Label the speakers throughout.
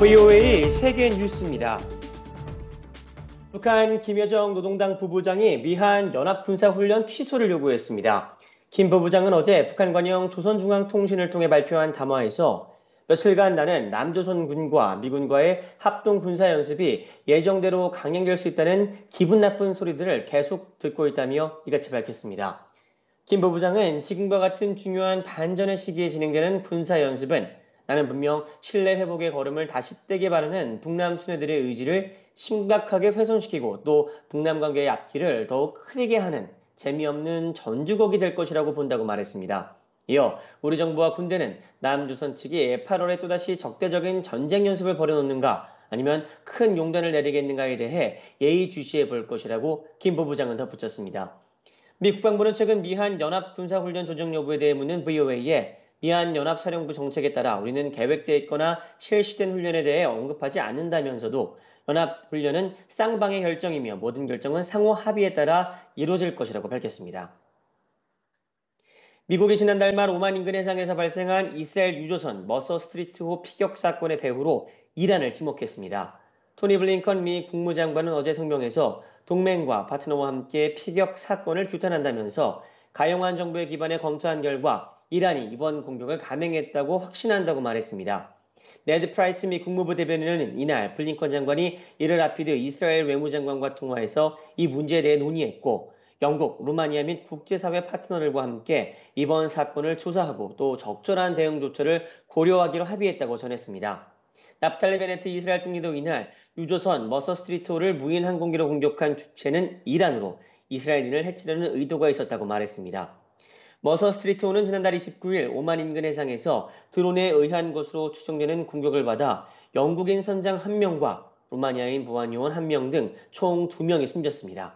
Speaker 1: VOA 세계 뉴스입니다. 북한 김여정 노동당 부부장이 미한 연합군사훈련 취소를 요구했습니다. 김 부부장은 어제 북한 관영 조선중앙통신을 통해 발표한 담화에서 며칠간 나는 남조선군과 미군과의 합동군사연습이 예정대로 강행될 수 있다는 기분 나쁜 소리들을 계속 듣고 있다며 이같이 밝혔습니다. 김 부부장은 지금과 같은 중요한 반전의 시기에 진행되는 군사연습은 나는 분명 신뢰 회복의 걸음을 다시 떼게 바라는 북남 수뇌들의 의지를 심각하게 훼손시키고 또 북남 관계의 앞길을 더욱 흐리게 하는 재미없는 전주곡이 될 것이라고 본다고 말했습니다. 이어 우리 정부와 군대는 남조선 측이 8월에 또다시 적대적인 전쟁 연습을 벌여놓는가 아니면 큰 용단을 내리겠는가에 대해 예의주시해 볼 것이라고 김 부부장은 덧붙였습니다. 미 국방부는 최근 미한 연합군사훈련 조정 여부에 대해 묻는 VOA에 미한 연합사령부 정책에 따라 우리는 계획돼 있거나 실시된 훈련에 대해 언급하지 않는다면서도 연합훈련은 쌍방의 결정이며 모든 결정은 상호 합의에 따라 이루어질 것이라고 밝혔습니다. 미국이 지난달 말 오만 인근 해상에서 발생한 이스라엘 유조선 머서 스트리트호 피격 사건의 배후로 이란을 지목했습니다. 토니 블링컨 미 국무장관은 어제 성명에서 동맹과 파트너와 함께 피격 사건을 규탄한다면서 가용한 정부의 기반에 검토한 결과 이란이 이번 공격을 감행했다고 확신한다고 말했습니다. 네드 프라이스 미 국무부 대변인은 이날 블링컨 장관이 이를 앞두고 이스라엘 외무장관과 통화해서 이 문제에 대해 논의했고 영국, 루마니아 및 국제사회 파트너들과 함께 이번 사건을 조사하고 또 적절한 대응 조처를 고려하기로 합의했다고 전했습니다. 나프탈리 베네트 이스라엘 총리도 이날 유조선 머서 스트리트호를 무인 항공기로 공격한 주체는 이란으로 이스라엘인을 해치려는 의도가 있었다고 말했습니다. 머서 스트리트호는 지난달 29일 오만 인근 해상에서 드론에 의한 것으로 추정되는 공격을 받아 영국인 선장 1명과 루마니아인 보안요원 1명 등 총 2명이 숨졌습니다.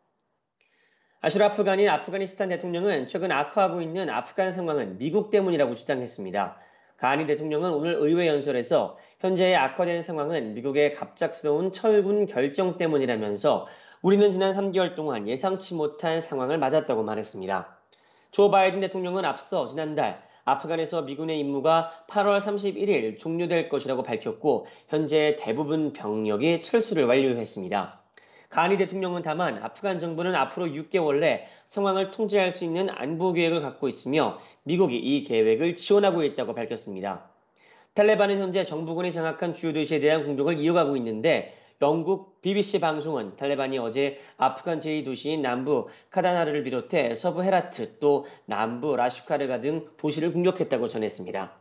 Speaker 1: 아슈라프 가니 아프가니스탄 대통령은 최근 악화하고 있는 아프간 상황은 미국 때문이라고 주장했습니다. 가니 대통령은 오늘 의회 연설에서 현재의 악화된 상황은 미국의 갑작스러운 철군 결정 때문이라면서 우리는 지난 3개월 동안 예상치 못한 상황을 맞았다고 말했습니다. 조 바이든 대통령은 앞서 지난달 아프간에서 미군의 임무가 8월 31일 종료될 것이라고 밝혔고 현재 대부분 병력이 철수를 완료했습니다. 가니 대통령은 다만 아프간 정부는 앞으로 6개월 내 상황을 통제할 수 있는 안보 계획을 갖고 있으며 미국이 이 계획을 지원하고 있다고 밝혔습니다. 탈레반은 현재 정부군이 장악한 주요 도시에 대한 공격을 이어가고 있는데 영국 BBC 방송은 탈레반이 어제 아프간 제2도시인 남부 카다나르를 비롯해 서부 헤라트 또 남부 라슈카르가 등 도시를 공격했다고 전했습니다.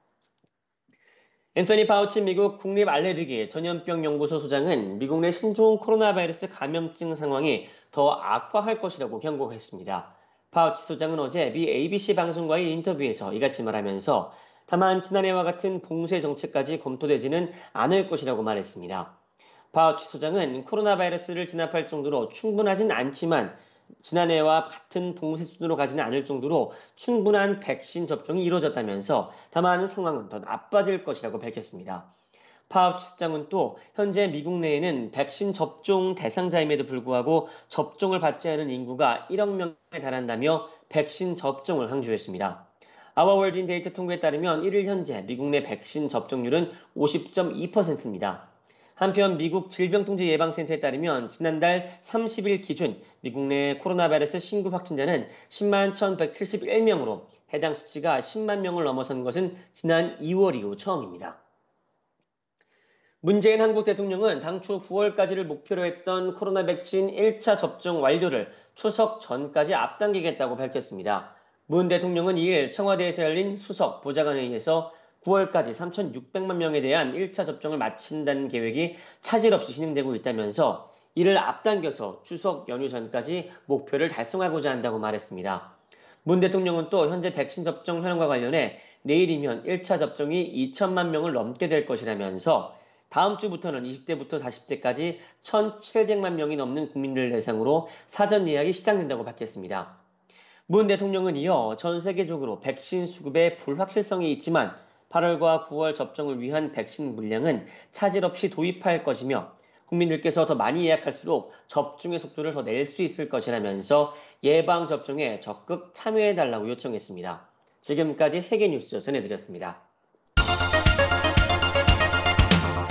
Speaker 1: 앤서니 파우치 미국 국립알레르기 전염병 연구소 소장은 미국 내 신종 코로나 바이러스 감염증 상황이 더 악화할 것이라고 경고했습니다. 파우치 소장은 어제 미 ABC 방송과의 인터뷰에서 이같이 말하면서 다만 지난해와 같은 봉쇄 정책까지 검토되지는 않을 것이라고 말했습니다. 파우치 소장은 코로나 바이러스를 진압할 정도로 충분하진 않지만 지난해와 같은 봉쇄 수준으로 가지는 않을 정도로 충분한 백신 접종이 이루어졌다면서 다만 상황은 더 나빠질 것이라고 밝혔습니다. 파우치 소장은 또 현재 미국 내에는 백신 접종 대상자임에도 불구하고 접종을 받지 않은 인구가 1억 명에 달한다며 백신 접종을 강조했습니다. 아워월드인 데이터 통계에 따르면 1일 현재 미국 내 백신 접종률은 50.2%입니다. 한편 미국 질병통제예방센터에 따르면 지난달 30일 기준 미국 내 코로나 바이러스 신규 확진자는 10만 1,171명으로 해당 수치가 10만 명을 넘어선 것은 지난 2월 이후 처음입니다. 문재인 한국 대통령은 당초 9월까지를 목표로 했던 코로나 백신 1차 접종 완료를 추석 전까지 앞당기겠다고 밝혔습니다. 문 대통령은 2일 청와대에서 열린 수석 보좌관회의에서 9월까지 3,600만 명에 대한 1차 접종을 마친다는 계획이 차질 없이 진행되고 있다면서 이를 앞당겨서 추석 연휴 전까지 목표를 달성하고자 한다고 말했습니다. 문 대통령은 또 현재 백신 접종 현황과 관련해 내일이면 1차 접종이 2천만 명을 넘게 될 것이라면서 다음 주부터는 20대부터 40대까지 1,700만 명이 넘는 국민들을 대상으로 사전 예약이 시작된다고 밝혔습니다. 문 대통령은 이어 전 세계적으로 백신 수급에 불확실성이 있지만 8월과 9월 접종을 위한 백신 물량은 차질 없이 도입할 것이며 국민들께서 더 많이 예약할수록 접종의 속도를 더 낼 수 있을 것이라면서 예방접종에 적극 참여해달라고 요청했습니다. 지금까지 세계뉴스 전해드렸습니다.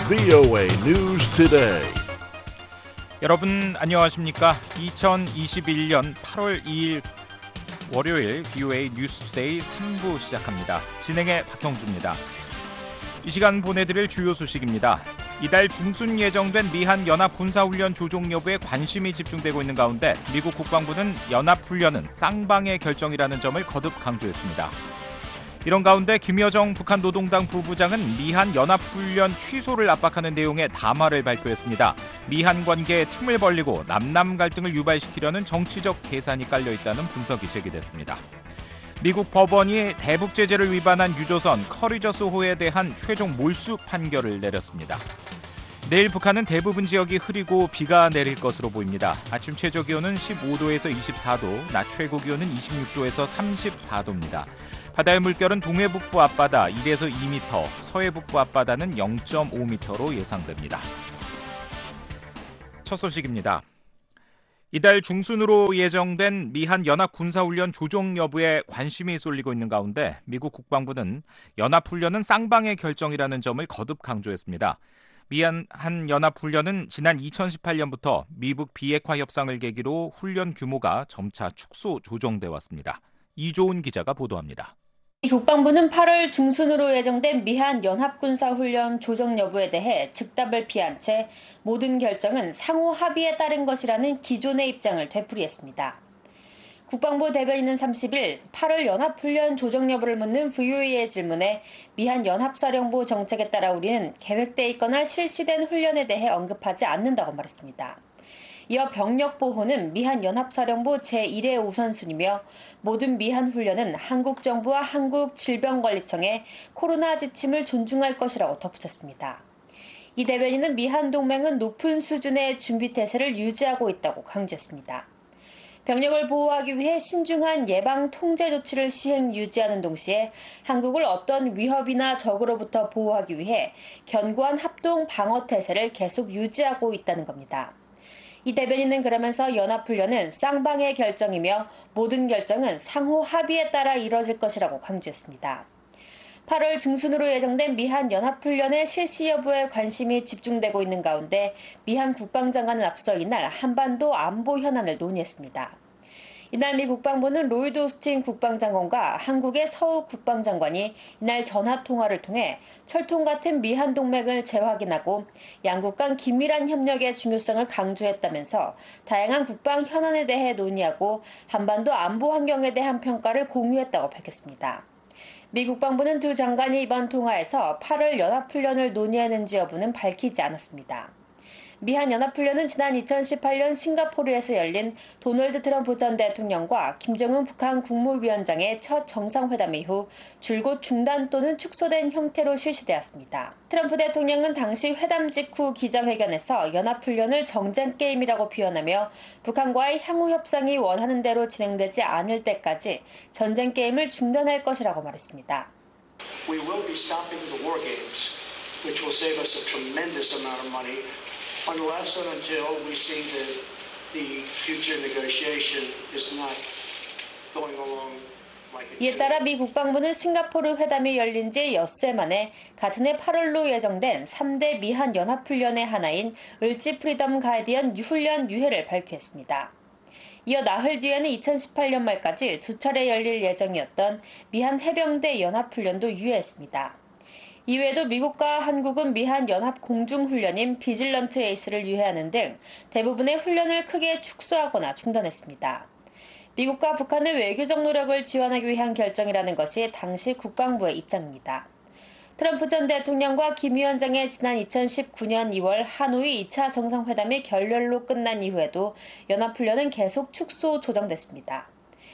Speaker 2: VOA News Today.
Speaker 3: 여러분 안녕하십니까? 2021년 8월 2일 월요일 VOA 뉴스 투데이 3부 시작합니다. 진행의 박형주입니다. 이 시간 보내드릴 주요 소식입니다. 이달 중순 예정된 미한 연합군사훈련 조종 여부에 관심이 집중되고 있는 가운데 미국 국방부는 연합훈련은 쌍방의 결정이라는 점을 거듭 강조했습니다. 이런 가운데 김여정 북한 노동당 부부장은 미한 연합훈련 취소를 압박하는 내용의 담화를 발표했습니다. 미한 관계에 틈을 벌리고 남남 갈등을 유발시키려는 정치적 계산이 깔려있다는 분석이 제기됐습니다. 미국 법원이 대북 제재를 위반한 유조선 커리저스호에 대한 최종 몰수 판결을 내렸습니다. 내일 북한은 대부분 지역이 흐리고 비가 내릴 것으로 보입니다. 아침 최저기온은 15도에서 24도, 낮 최고기온은 26도에서 34도입니다. 바다의 물결은 동해북부 앞바다 1에서 2m, 서해북부 앞바다는 0.5m로 예상됩니다. 첫 소식입니다. 이달 중순으로 예정된 미한 연합군사훈련 조종 여부에 관심이 쏠리고 있는 가운데 미국 국방부는 연합훈련은 쌍방의 결정이라는 점을 거듭 강조했습니다. 미한 연합훈련은 지난 2018년부터 미북 비핵화 협상을 계기로 훈련 규모가 점차 축소 조정돼 왔습니다. 이조은 기자가 보도합니다.
Speaker 4: 국방부는 8월 중순으로 예정된 미한 연합군사훈련 조정 여부에 대해 즉답을 피한 채 모든 결정은 상호 합의에 따른 것이라는 기존의 입장을 되풀이했습니다. 국방부 대변인은 30일 8월 연합훈련 조정 여부를 묻는 VOA의 질문에 미한 연합사령부 정책에 따라 우리는 계획돼 있거나 실시된 훈련에 대해 언급하지 않는다고 말했습니다. 이어 병력 보호는 미한 연합사령부 제1의 우선순위며 모든 미한 훈련은 한국 정부와 한국질병관리청의 코로나 지침을 존중할 것이라고 덧붙였습니다. 이 대변인은 미한 동맹은 높은 수준의 준비 태세를 유지하고 있다고 강조했습니다. 병력을 보호하기 위해 신중한 예방 통제 조치를 시행 유지하는 동시에 한국을 어떤 위협이나 적으로부터 보호하기 위해 견고한 합동 방어 태세를 계속 유지하고 있다는 겁니다. 이 대변인은 그러면서 연합훈련은 쌍방의 결정이며 모든 결정은 상호 합의에 따라 이뤄질 것이라고 강조했습니다. 8월 중순으로 예정된 미한 연합훈련의 실시 여부에 관심이 집중되고 있는 가운데 미한 국방장관은 앞서 이날 한반도 안보 현안을 논의했습니다. 이날 미 국방부는 로이드 오스틴 국방장관과 한국의 서욱 국방장관이 이날 전화통화를 통해 철통 같은 미한 동맹을 재확인하고 양국 간 긴밀한 협력의 중요성을 강조했다면서 다양한 국방 현안에 대해 논의하고 한반도 안보 환경에 대한 평가를 공유했다고 밝혔습니다. 미 국방부는 두 장관이 이번 통화에서 8월 연합훈련을 논의했는지 여부는 밝히지 않았습니다. 미한 연합훈련은 지난 2018년 싱가포르에서 열린 도널드 트럼프 전 대통령과 김정은 북한 국무위원장의 첫 정상회담 이후 줄곧 중단 또는 축소된 형태로 실시되었습니다. 트럼프 대통령은 당시 회담 직후 기자회견에서 연합훈련을 정전게임이라고 표현하며 북한과의 향후 협상이 원하는 대로 진행되지 않을 때까지 전쟁게임을 중단할 것이라고 말했습니다.
Speaker 5: We will be stopping the war games, which will save us a tremendous amount of money. Unless and until we see that the future negotiation is not going along like it
Speaker 4: 이에
Speaker 5: should.
Speaker 4: 따라 미 국방부는 싱가포르 회담이 열린 지 엿새 만에 같은 해 8월로 예정된 3대 미한 연합훈련의 하나인 을지 프리덤 가디언 훈련 유예를 발표했습니다. 이어 나흘 뒤에는 2018년 말까지 두 차례 열릴 예정이었던 미한 해병대 연합훈련도 유예했습니다. 이외에도 미국과 한국은 미한 연합 공중훈련인 비질런트 에이스를 유예하는 등 대부분의 훈련을 크게 축소하거나 중단했습니다. 미국과 북한의 외교적 노력을 지원하기 위한 결정이라는 것이 당시 국방부의 입장입니다. 트럼프 전 대통령과 김 위원장의 지난 2019년 2월 하노이 2차 정상회담이 결렬로 끝난 이후에도 연합훈련은 계속 축소 조정됐습니다.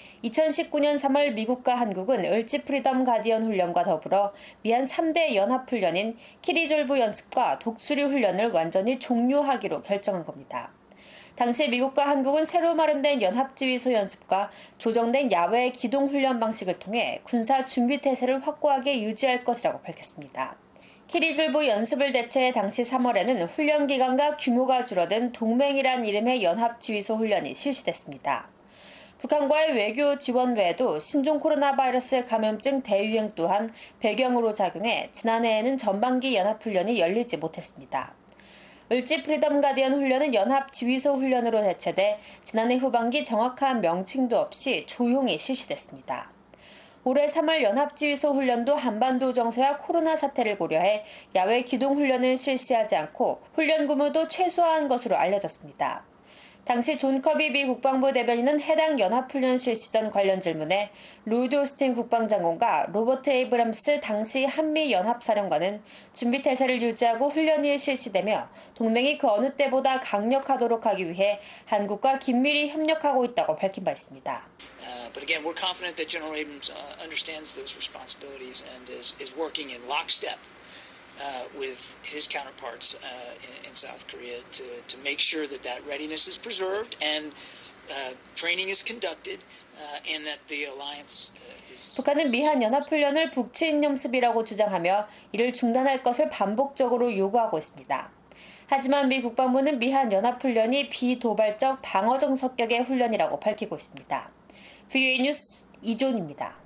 Speaker 4: 2019년 3월 미국과 한국은 을지 프리덤 가디언 훈련과 더불어 미한 3대 연합훈련인 키리졸브 연습과 독수리 훈련을 완전히 종료하기로 결정한 겁니다. 당시 미국과 한국은 새로 마련된 연합지휘소 연습과 조정된 야외 기동훈련 방식을 통해 군사 준비 태세를 확고하게 유지할 것이라고 밝혔습니다. 키리졸브 연습을 대체해 당시 3월에는 훈련 기간과 규모가 줄어든 동맹이란 이름의 연합지휘소 훈련이 실시됐습니다. 북한과의 외교 지원 외에도 신종 코로나 바이러스 감염증 대유행 또한 배경으로 작용해 지난해에는 전반기 연합훈련이 열리지 못했습니다. 을지 프리덤 가디언 훈련은 연합 지휘소 훈련으로 대체돼 지난해 후반기 정확한 명칭도 없이 조용히 실시됐습니다. 올해 3월 연합지휘소 훈련도 한반도 정세와 코로나 사태를 고려해 야외 기동 훈련을 실시하지 않고 훈련 규모도 최소화한 것으로 알려졌습니다. 당시 존 커비 미 국방부 대변인은 해당 연합훈련 실시 전 관련 질문에 로이드 오스틴 국방장관과 로버트 에이브람스 당시 한미연합사령관은 준비태세를 유지하고 훈련이 실시되며 동맹이 그 어느 때보다 강력하도록 하기 위해 한국과 긴밀히 협력하고 있다고 밝힌 바 있습니다.
Speaker 6: But again, we're confident that General Abrams understands those responsibilities and is working in lockstep with his counterparts in South Korea to make sure that that readiness is preserved and training is conducted and that the alliance is.
Speaker 4: 북한은 미한 연합훈련을 북치인념습이라고 주장하며 이를 중단할 것을 반복적으로 요구하고 있습니다. 하지만 미 국방부는 미한 연합훈련이 비도발적 방어적 성격의 훈련이라고 밝히고 있습니다. VOA 뉴스 이존입니다.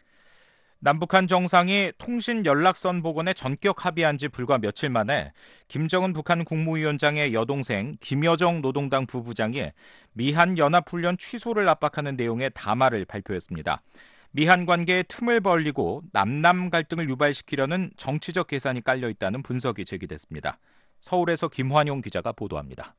Speaker 3: 남북한 정상이 통신 연락선 복원에 전격 합의한 지 불과 며칠 만에 김정은 북한 국무위원장의 여동생 김여정 노동당 부부장이 미한 연합훈련 취소를 압박하는 내용의 담화를 발표했습니다. 미한 관계에 틈을 벌리고 남남 갈등을 유발시키려는 정치적 계산이 깔려 있다는 분석이 제기됐습니다. 서울에서 김환용 기자가 보도합니다.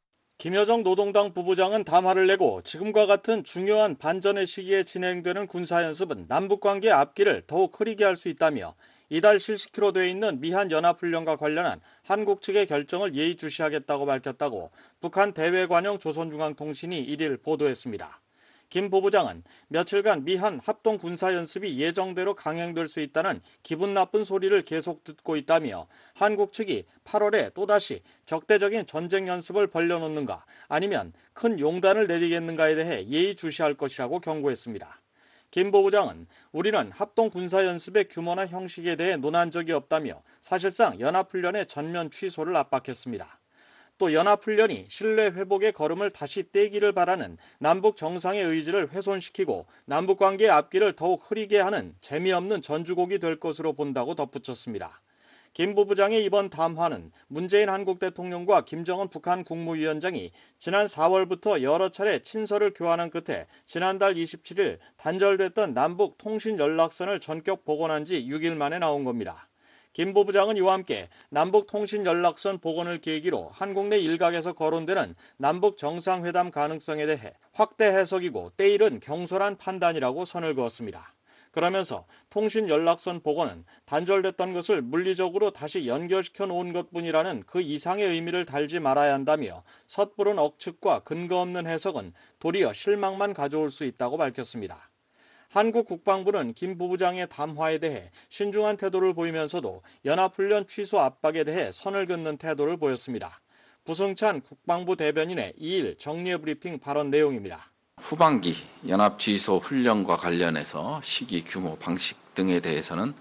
Speaker 7: 김여정 노동당 부부장은 담화를 내고 지금과 같은 중요한 반전의 시기에 진행되는 군사연습은 남북관계의 앞길을 더욱 흐리게 할 수 있다며 이달 실시키로 되어 있는 미한 연합훈련과 관련한 한국 측의 결정을 예의주시하겠다고 밝혔다고 북한 대외관영 조선중앙통신이 1일 보도했습니다. 김 부부장은 며칠간 미한 합동 군사연습이 예정대로 강행될 수 있다는 기분 나쁜 소리를 계속 듣고 있다며 한국 측이 8월에 또다시 적대적인 전쟁 연습을 벌려놓는가 아니면 큰 용단을 내리겠는가에 대해 예의주시할 것이라고 경고했습니다. 김 부부장은 우리는 합동 군사연습의 규모나 형식에 대해 논한 적이 없다며 사실상 연합훈련의 전면 취소를 압박했습니다. 또 연합훈련이 신뢰 회복의 걸음을 다시 떼기를 바라는 남북 정상의 의지를 훼손시키고 남북관계의 앞길을 더욱 흐리게 하는 재미없는 전주곡이 될 것으로 본다고 덧붙였습니다. 김 부부장의 이번 담화는 문재인 한국 대통령과 김정은 북한 국무위원장이 지난 4월부터 여러 차례 친서를 교환한 끝에 지난달 27일 단절됐던 남북 통신 연락선을 전격 복원한 지 6일 만에 나온 겁니다. 김 부부장은 이와 함께 남북 통신 연락선 복원을 계기로 한국 내 일각에서 거론되는 남북 정상회담 가능성에 대해 확대 해석이고 때일은 경솔한 판단이라고 선을 그었습니다. 그러면서 통신 연락선 복원은 단절됐던 것을 물리적으로 다시 연결시켜 놓은 것뿐이라는 그 이상의 의미를 달지 말아야 한다며 섣부른 억측과 근거 없는 해석은 도리어 실망만 가져올 수 있다고 밝혔습니다. 한국 국방부는 김 부부장의 담화에 대해 신중한 태도를 보이면서도 연합훈련 취소 압박에 대해 선을 긋는 태도를 보였습니다. 부승찬 국방부 대변인의 2일 정례 브리핑 발언 내용입니다.
Speaker 8: 후반기 연합지휘소 훈련과 관련해서 시기, 규모, 방식 등에 대해서는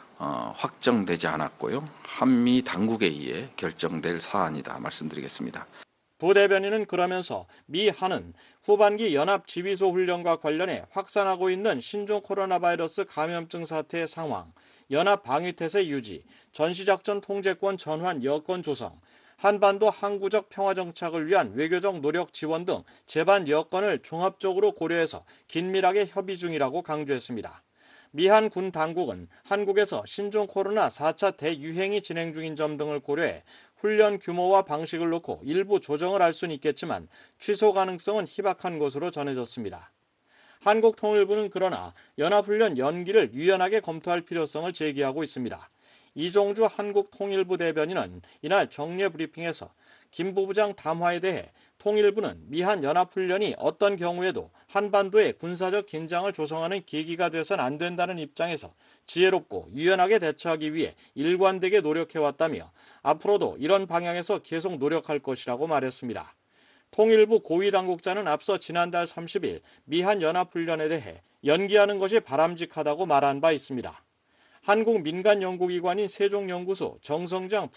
Speaker 8: 확정되지 않았고요. 한미 당국에 의해 결정될 사안이다 말씀드리겠습니다.
Speaker 7: 부 대변인은 그러면서 미 한은 후반기 연합지휘소 훈련과 관련해 확산하고 있는 신종 코로나 바이러스 감염증 사태의 상황, 연합 방위태세 유지, 전시작전 통제권 전환 여건 조성, 한반도 항구적 평화 정착을 위한 외교적 노력 지원 등 제반 여건을 종합적으로 고려해서 긴밀하게 협의 중이라고 강조했습니다. 미한 군 당국은 한국에서 신종 코로나 4차 대유행이 진행 중인 점 등을 고려해 훈련 규모와 방식을 놓고 일부 조정을 할 수는 있겠지만 취소 가능성은 희박한 것으로 전해졌습니다. 한국통일부는 그러나 연합훈련 연기를 유연하게 검토할 필요성을 제기하고 있습니다. 이종주 한국통일부 대변인은 이날 정례 브리핑에서 김 부부장 담화에 대해 통일부는 미한 연합훈련이 어떤 경우에도 한반도의 군사적 긴장을 조성하는 계기가 돼선 안 된다는 입장에서 지혜롭고 유연하게 대처하기 위해 일관되게 노력해왔다며 앞으로도 이런 방향에서 계속 노력할 것이라고 말했습니다. 통일부 고위당국자는 앞서 지난달 30일 미한 연합훈련에 대해 연기하는 것이 바람직하다고 말한 바 있습니다. 한국 민간연구기관인 세종연구소 정성장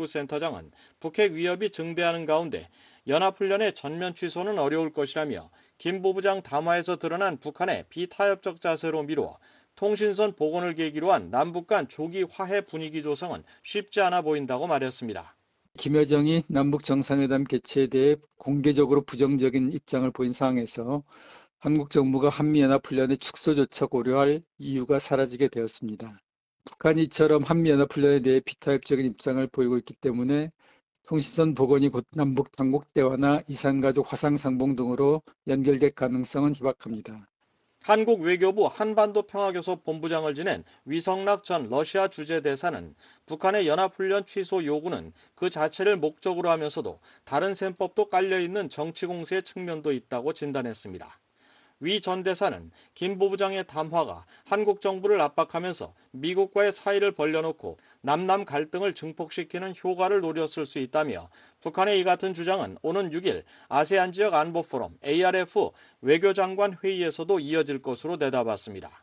Speaker 7: 북한연구센터장은 북핵 위협이 증대하는 가운데 연합훈련의 전면 취소는 어려울 것이라며 김 부부장 담화에서 드러난 북한의 비타협적 자세로 미루어 통신선 복원을 계기로 한 남북 간 조기 화해 분위기 조성은 쉽지 않아 보인다고 말했습니다.
Speaker 9: 김여정이 남북 정상회담 개최에 대해 공개적으로 부정적인 입장을 보인 상황에서 한국 정부가 한미연합훈련의 축소조차 고려할 이유가 사라지게 되었습니다. 북한이 이처럼 한미연합훈련에 대해 비타협적인 입장을 보이고 있기 때문에 통신선 복원이 곧 남북 당국 대화나 이산가족 화상상봉 등으로 연결될 가능성은 희박합니다.
Speaker 7: 한국 외교부 한반도 평화교섭 본부장을 지낸 위성락 전 러시아 주재대사는 북한의 연합훈련 취소 요구는 그 자체를 목적으로 하면서도 다른 셈법도 깔려있는 정치 공세의 측면도 있다고 진단했습니다. 위 전 대사는 김 부부장의 담화가 한국 정부를 압박하면서 미국과의 사이를 벌려놓고 남남 갈등을 증폭시키는 효과를 노렸을 수 있다며 북한의 이 같은 주장은 오는 6일 아세안 지역 안보 포럼 ARF 외교장관 회의에서도 이어질 것으로 내다봤습니다.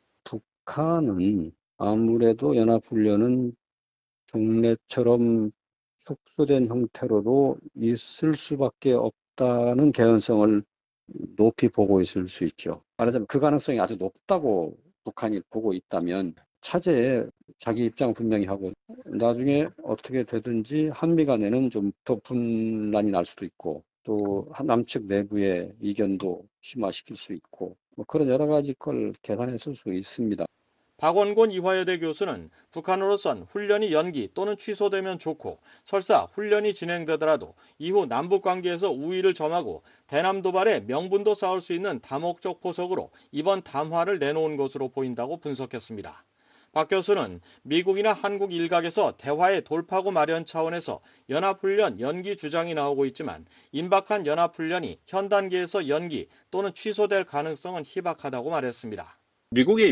Speaker 10: 북한은 아무래도 연합훈련은 종래처럼 축소된 형태로도 있을 수밖에 없다는 개연성을 높이 보고 있을 수 있죠. 말하자면 그 가능성이 아주 높다고 북한이 보고 있다면 차제에 자기 입장 분명히 하고 나중에 어떻게 되든지 한미 간에는 좀 더 분란이 날 수도 있고 또 남측 내부의 이견도 심화시킬 수 있고 뭐 그런 여러 가지 걸 계산했을 수 있습니다.
Speaker 7: 박원곤 이화여대 교수는 북한으로선 훈련이 연기 또는 취소되면 좋고 설사 훈련이 진행되더라도 이후 남북관계에서 우위를 점하고 대남 도발에 명분도 쌓을 수 있는 다목적 포석으로 이번 담화를 내놓은 것으로 보인다고 분석했습니다. 박 교수는 미국이나 한국 일각에서 대화의 돌파구 마련 차원에서 연합훈련 연기 주장이 나오고 있지만 임박한 연합훈련이 현 단계에서 연기 또는 취소될 가능성은 희박하다고 말했습니다.
Speaker 11: 미국의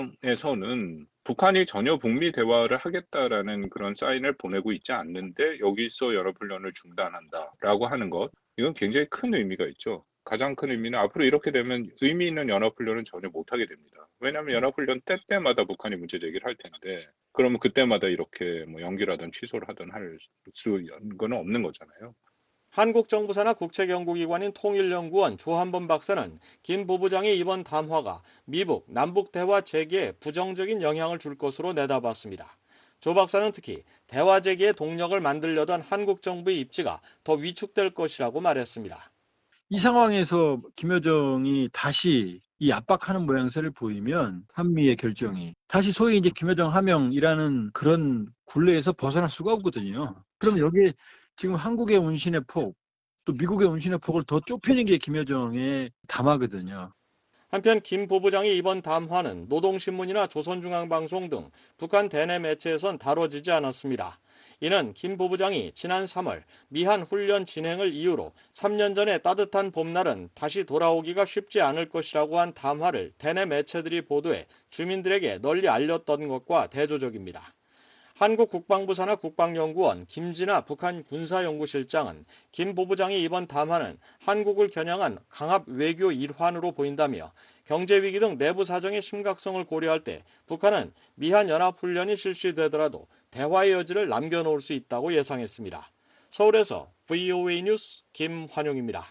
Speaker 11: 입장에서는 북한이 전혀 북미 대화를 하겠다라는 그런 사인을 보내고 있지 않는데 여기서 연합훈련을 중단한다라고 하는 것, 이건 굉장히 큰 의미가 있죠. 가장 큰 의미는 앞으로 이렇게 되면 의미 있는 연합훈련은 전혀 못하게 됩니다. 왜냐하면 연합훈련 때마다 북한이 문제 제기를 할 텐데 그러면 그때마다 이렇게 뭐 연기라든 취소를 하든 할 수 있는 건 없는 거잖아요.
Speaker 7: 한국 정부 산하 국책연구기관인 통일연구원 조한범 박사는 김 부부장의 이번 담화가 미북, 남북 대화 재개에 부정적인 영향을 줄 것으로 내다봤습니다. 조 박사는 특히 대화 재개의 동력을 만들려던 한국 정부의 입지가 더 위축될 것이라고 말했습니다.
Speaker 9: 이 상황에서 김여정이 다시 이 압박하는 모양새를 보이면 한미의 결정이 다시 소위 이제 김여정 하명이라는 그런 굴레에서 벗어날 수가 없거든요. 그럼 여기에 지금 한국의 운신의 폭, 또 미국의 운신의 폭을 더 좁히는 게 김여정의 담화거든요.
Speaker 7: 한편 김 부부장의 이번 담화는 노동신문이나 조선중앙방송 등 북한 대내 매체에선 다뤄지지 않았습니다. 이는 김 부부장이 지난 3월 미한 훈련 진행을 이유로 3년 전의 따뜻한 봄날은 다시 돌아오기가 쉽지 않을 것이라고 한 담화를 대내 매체들이 보도해 주민들에게 널리 알렸던 것과 대조적입니다. 한국 국방부 산하 국방연구원 김진아 북한 군사연구실장은 김 부부장의 이번 담화는 한국을 겨냥한 강압 외교 일환으로 보인다며 경제위기 등 내부 사정의 심각성을 고려할 때 북한은 미한 연합훈련이 실시되더라도 대화의 여지를 남겨놓을 수 있다고 예상했습니다. 서울에서 VOA 뉴스 김환용입니다.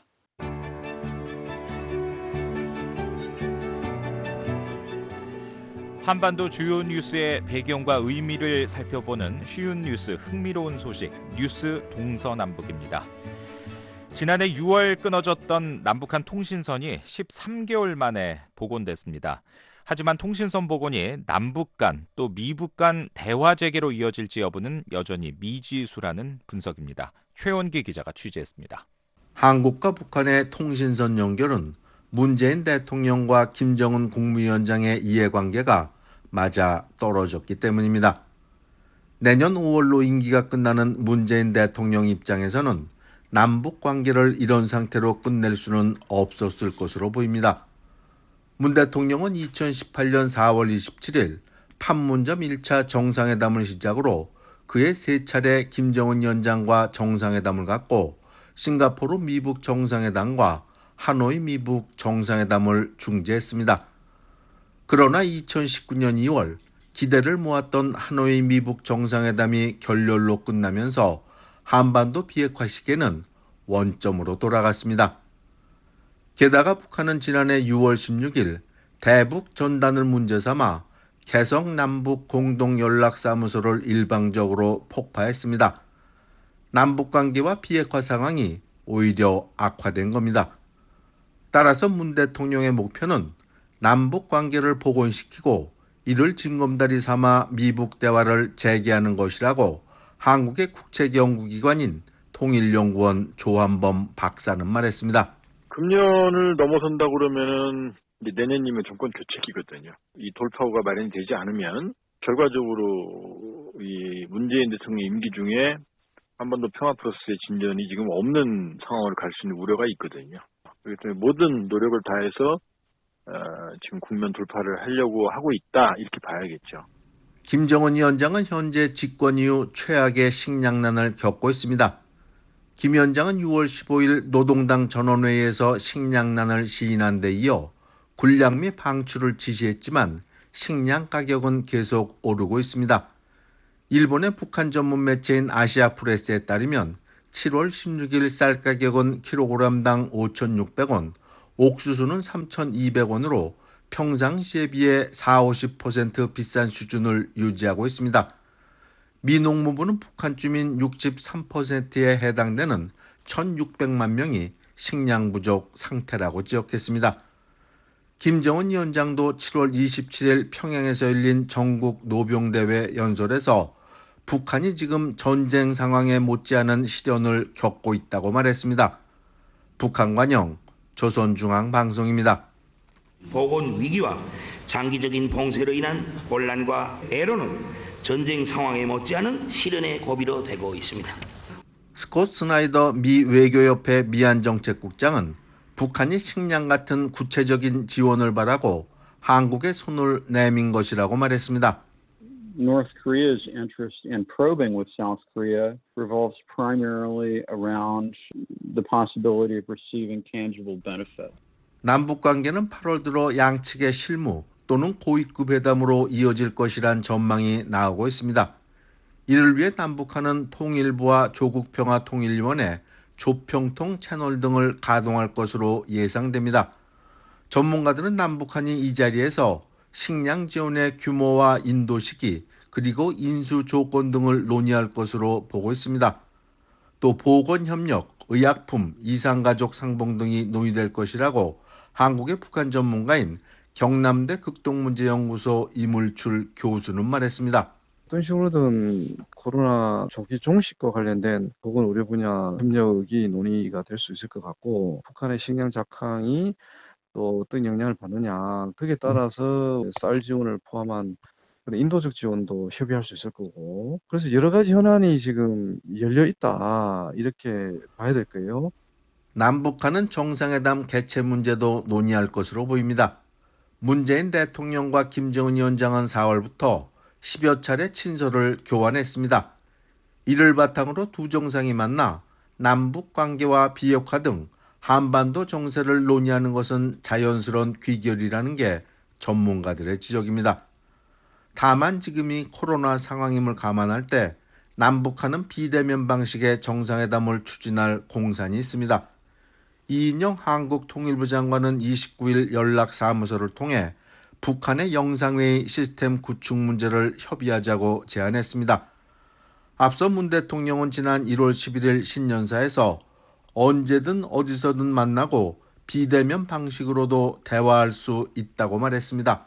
Speaker 3: 한반도 주요 뉴스의 배경과 의미를 살펴보는 쉬운 뉴스, 흥미로운 소식, 뉴스 동서남북입니다. 지난해 6월 끊어졌던 남북한 통신선이 13개월 만에 복원됐습니다. 하지만 통신선 복원이 남북 간 또 미북 간 대화 재개로 이어질지 여부는 여전히 미지수라는 분석입니다. 최원기 기자가 취재했습니다.
Speaker 12: 한국과 북한의 통신선 연결은 문재인 대통령과 김정은 국무위원장의 이해관계가 맞아 떨어졌기 때문입니다. 내년 5월로 임기가 끝나는 문재인 대통령 입장에서는 남북 관계를 이런 상태로 끝낼 수는 없었을 것으로 보입니다. 문 대통령은 2018년 4월 27일 판문점 1차 정상회담을 시작으로 그의 3차례 김정은 위원장과 정상회담을 갖고 싱가포르 미북 정상회담과 하노이 미북 정상회담을 중재했습니다. 그러나 2019년 2월 기대를 모았던 하노이 미북 정상회담이 결렬로 끝나면서 한반도 비핵화 시계는 원점으로 돌아갔습니다. 게다가 북한은 지난해 6월 16일 대북 전단을 문제 삼아 개성 남북 공동연락사무소를 일방적으로 폭파했습니다. 남북관계와 비핵화 상황이 오히려 악화된 겁니다. 따라서 문 대통령의 목표는 남북관계를 복원시키고 이를 징검다리 삼아 미북 대화를 재개하는 것이라고 한국의 국책연구기관인 통일연구원 조한범 박사는 말했습니다.
Speaker 13: 금년을 넘어선다 그러면은 내년이면 정권 교체기거든요. 이 돌파구가 마련되지 않으면 결과적으로 이 문재인 대통령 임기 중에 한반도 평화 프로세스의 진전이 지금 없는 상황으로 갈 수 있는 우려가 있거든요. 그렇기 때문에 모든 노력을 다해서 지금 국면 돌파를 하려고 하고 있다 이렇게 봐야겠죠.
Speaker 12: 김정은 위원장은 현재 집권 이후 최악의 식량난을 겪고 있습니다. 김 위원장은 6월 15일 노동당 전원회의에서 식량난을 시인한 데 이어 군량미 방출을 지시했지만 식량 가격은 계속 오르고 있습니다. 일본의 북한 전문 매체인 아시아프레스에 따르면 7월 16일 쌀 가격은 킬로그램당 5,600원, 옥수수는 3,200원으로 평상시에 비해 40-50% 비싼 수준을 유지하고 있습니다. 미 농무부는 북한 주민 63%에 해당되는 1,600만 명이 식량 부족 상태라고 지적했습니다. 김정은 위원장도 7월 27일 평양에서 열린 전국 노병대회 연설에서 북한이 지금 전쟁 상황에 못지않은 시련을 겪고 있다고 말했습니다. 북한 관영 조선중앙방송입니다.
Speaker 14: 보건 위기와 장기적인 봉쇄로 인한 혼란과 애로는 전쟁 상황에 못지않은 시련의 고비로 되고 있습니다.
Speaker 12: 스콧 스나이더 미 외교협회 미안정책국장은 북한이 식량 같은 구체적인 지원을 바라고 한국에 손을 내민 것이라고 말했습니다.
Speaker 15: North Korea's interest in probing with South Korea revolves primarily around the possibility of receiving tangible benefit.
Speaker 12: 남북 관계는 8월 들어 양측의 실무 또는 고위급 회담으로 이어질 것이란 전망이 나오고 있습니다. 이를 위해 남북한은 통일부와 조국평화통일위원회, 조평통 채널 등을 가동할 것으로 예상됩니다. 전문가들은 남북한이 이 자리에서 식량 지원의 규모와 인도 시기 그리고 인수 조건 등을 논의할 것으로 보고 있습니다. 또 보건협력, 의약품, 이산가족 상봉 등이 논의될 것이라고 한국의 북한 전문가인 경남대 극동문제연구소 이물출 교수는 말했습니다.
Speaker 16: 어떤 식으로든 코로나 조기 종식과 관련된 보건 의료 분야 협력이 논의가 될 수 있을 것 같고 북한의 식량 작황이 또 어떤 영향을 받느냐 거기에 따라서 쌀 지원을 포함한 인도적 지원도 협의할 수 있을 거고 그래서 여러 가지 현안이 지금 열려 있다 이렇게 봐야 될 거예요.
Speaker 12: 남북한은 정상회담 개최 문제도 논의할 것으로 보입니다. 문재인 대통령과 김정은 위원장은 4월부터 10여 차례 친서를 교환했습니다. 이를 바탕으로 두 정상이 만나 남북 관계와 비핵화 등 한반도 정세를 논의하는 것은 자연스러운 귀결이라는 게 전문가들의 지적입니다. 다만 지금이 코로나 상황임을 감안할 때 남북한은 비대면 방식의 정상회담을 추진할 공산이 있습니다. 이인영 한국통일부 장관은 29일 연락사무소를 통해 북한의 영상회의 시스템 구축 문제를 협의하자고 제안했습니다. 앞서 문 대통령은 지난 1월 11일 신년사에서 언제든 어디서든 만나고 비대면 방식으로도 대화할 수 있다고 말했습니다.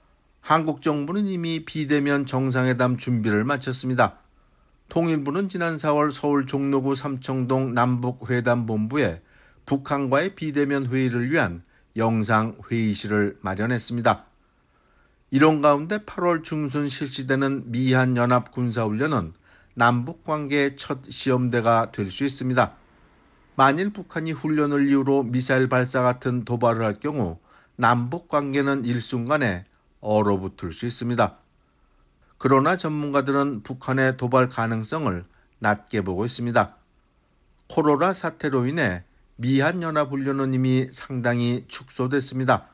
Speaker 12: 한국 정부는 이미 비대면 정상회담 준비를 마쳤습니다. 통일부는 지난 4월 서울 종로구 삼청동 남북회담본부에 북한과의 비대면 회의를 위한 영상회의실을 마련했습니다. 이런 가운데 8월 중순 실시되는 미한 연합 군사훈련은 남북관계의 첫 시험대가 될 수 있습니다. 만일 북한이 훈련을 이유로 미사일 발사 같은 도발을 할 경우 남북관계는 일순간에 얼어붙을 수 있습니다. 그러나 전문가들은 북한의 도발 가능성을 낮게 보고 있습니다. 코로나 사태로 인해 미한연합훈련은 이미 상당히 축소됐습니다.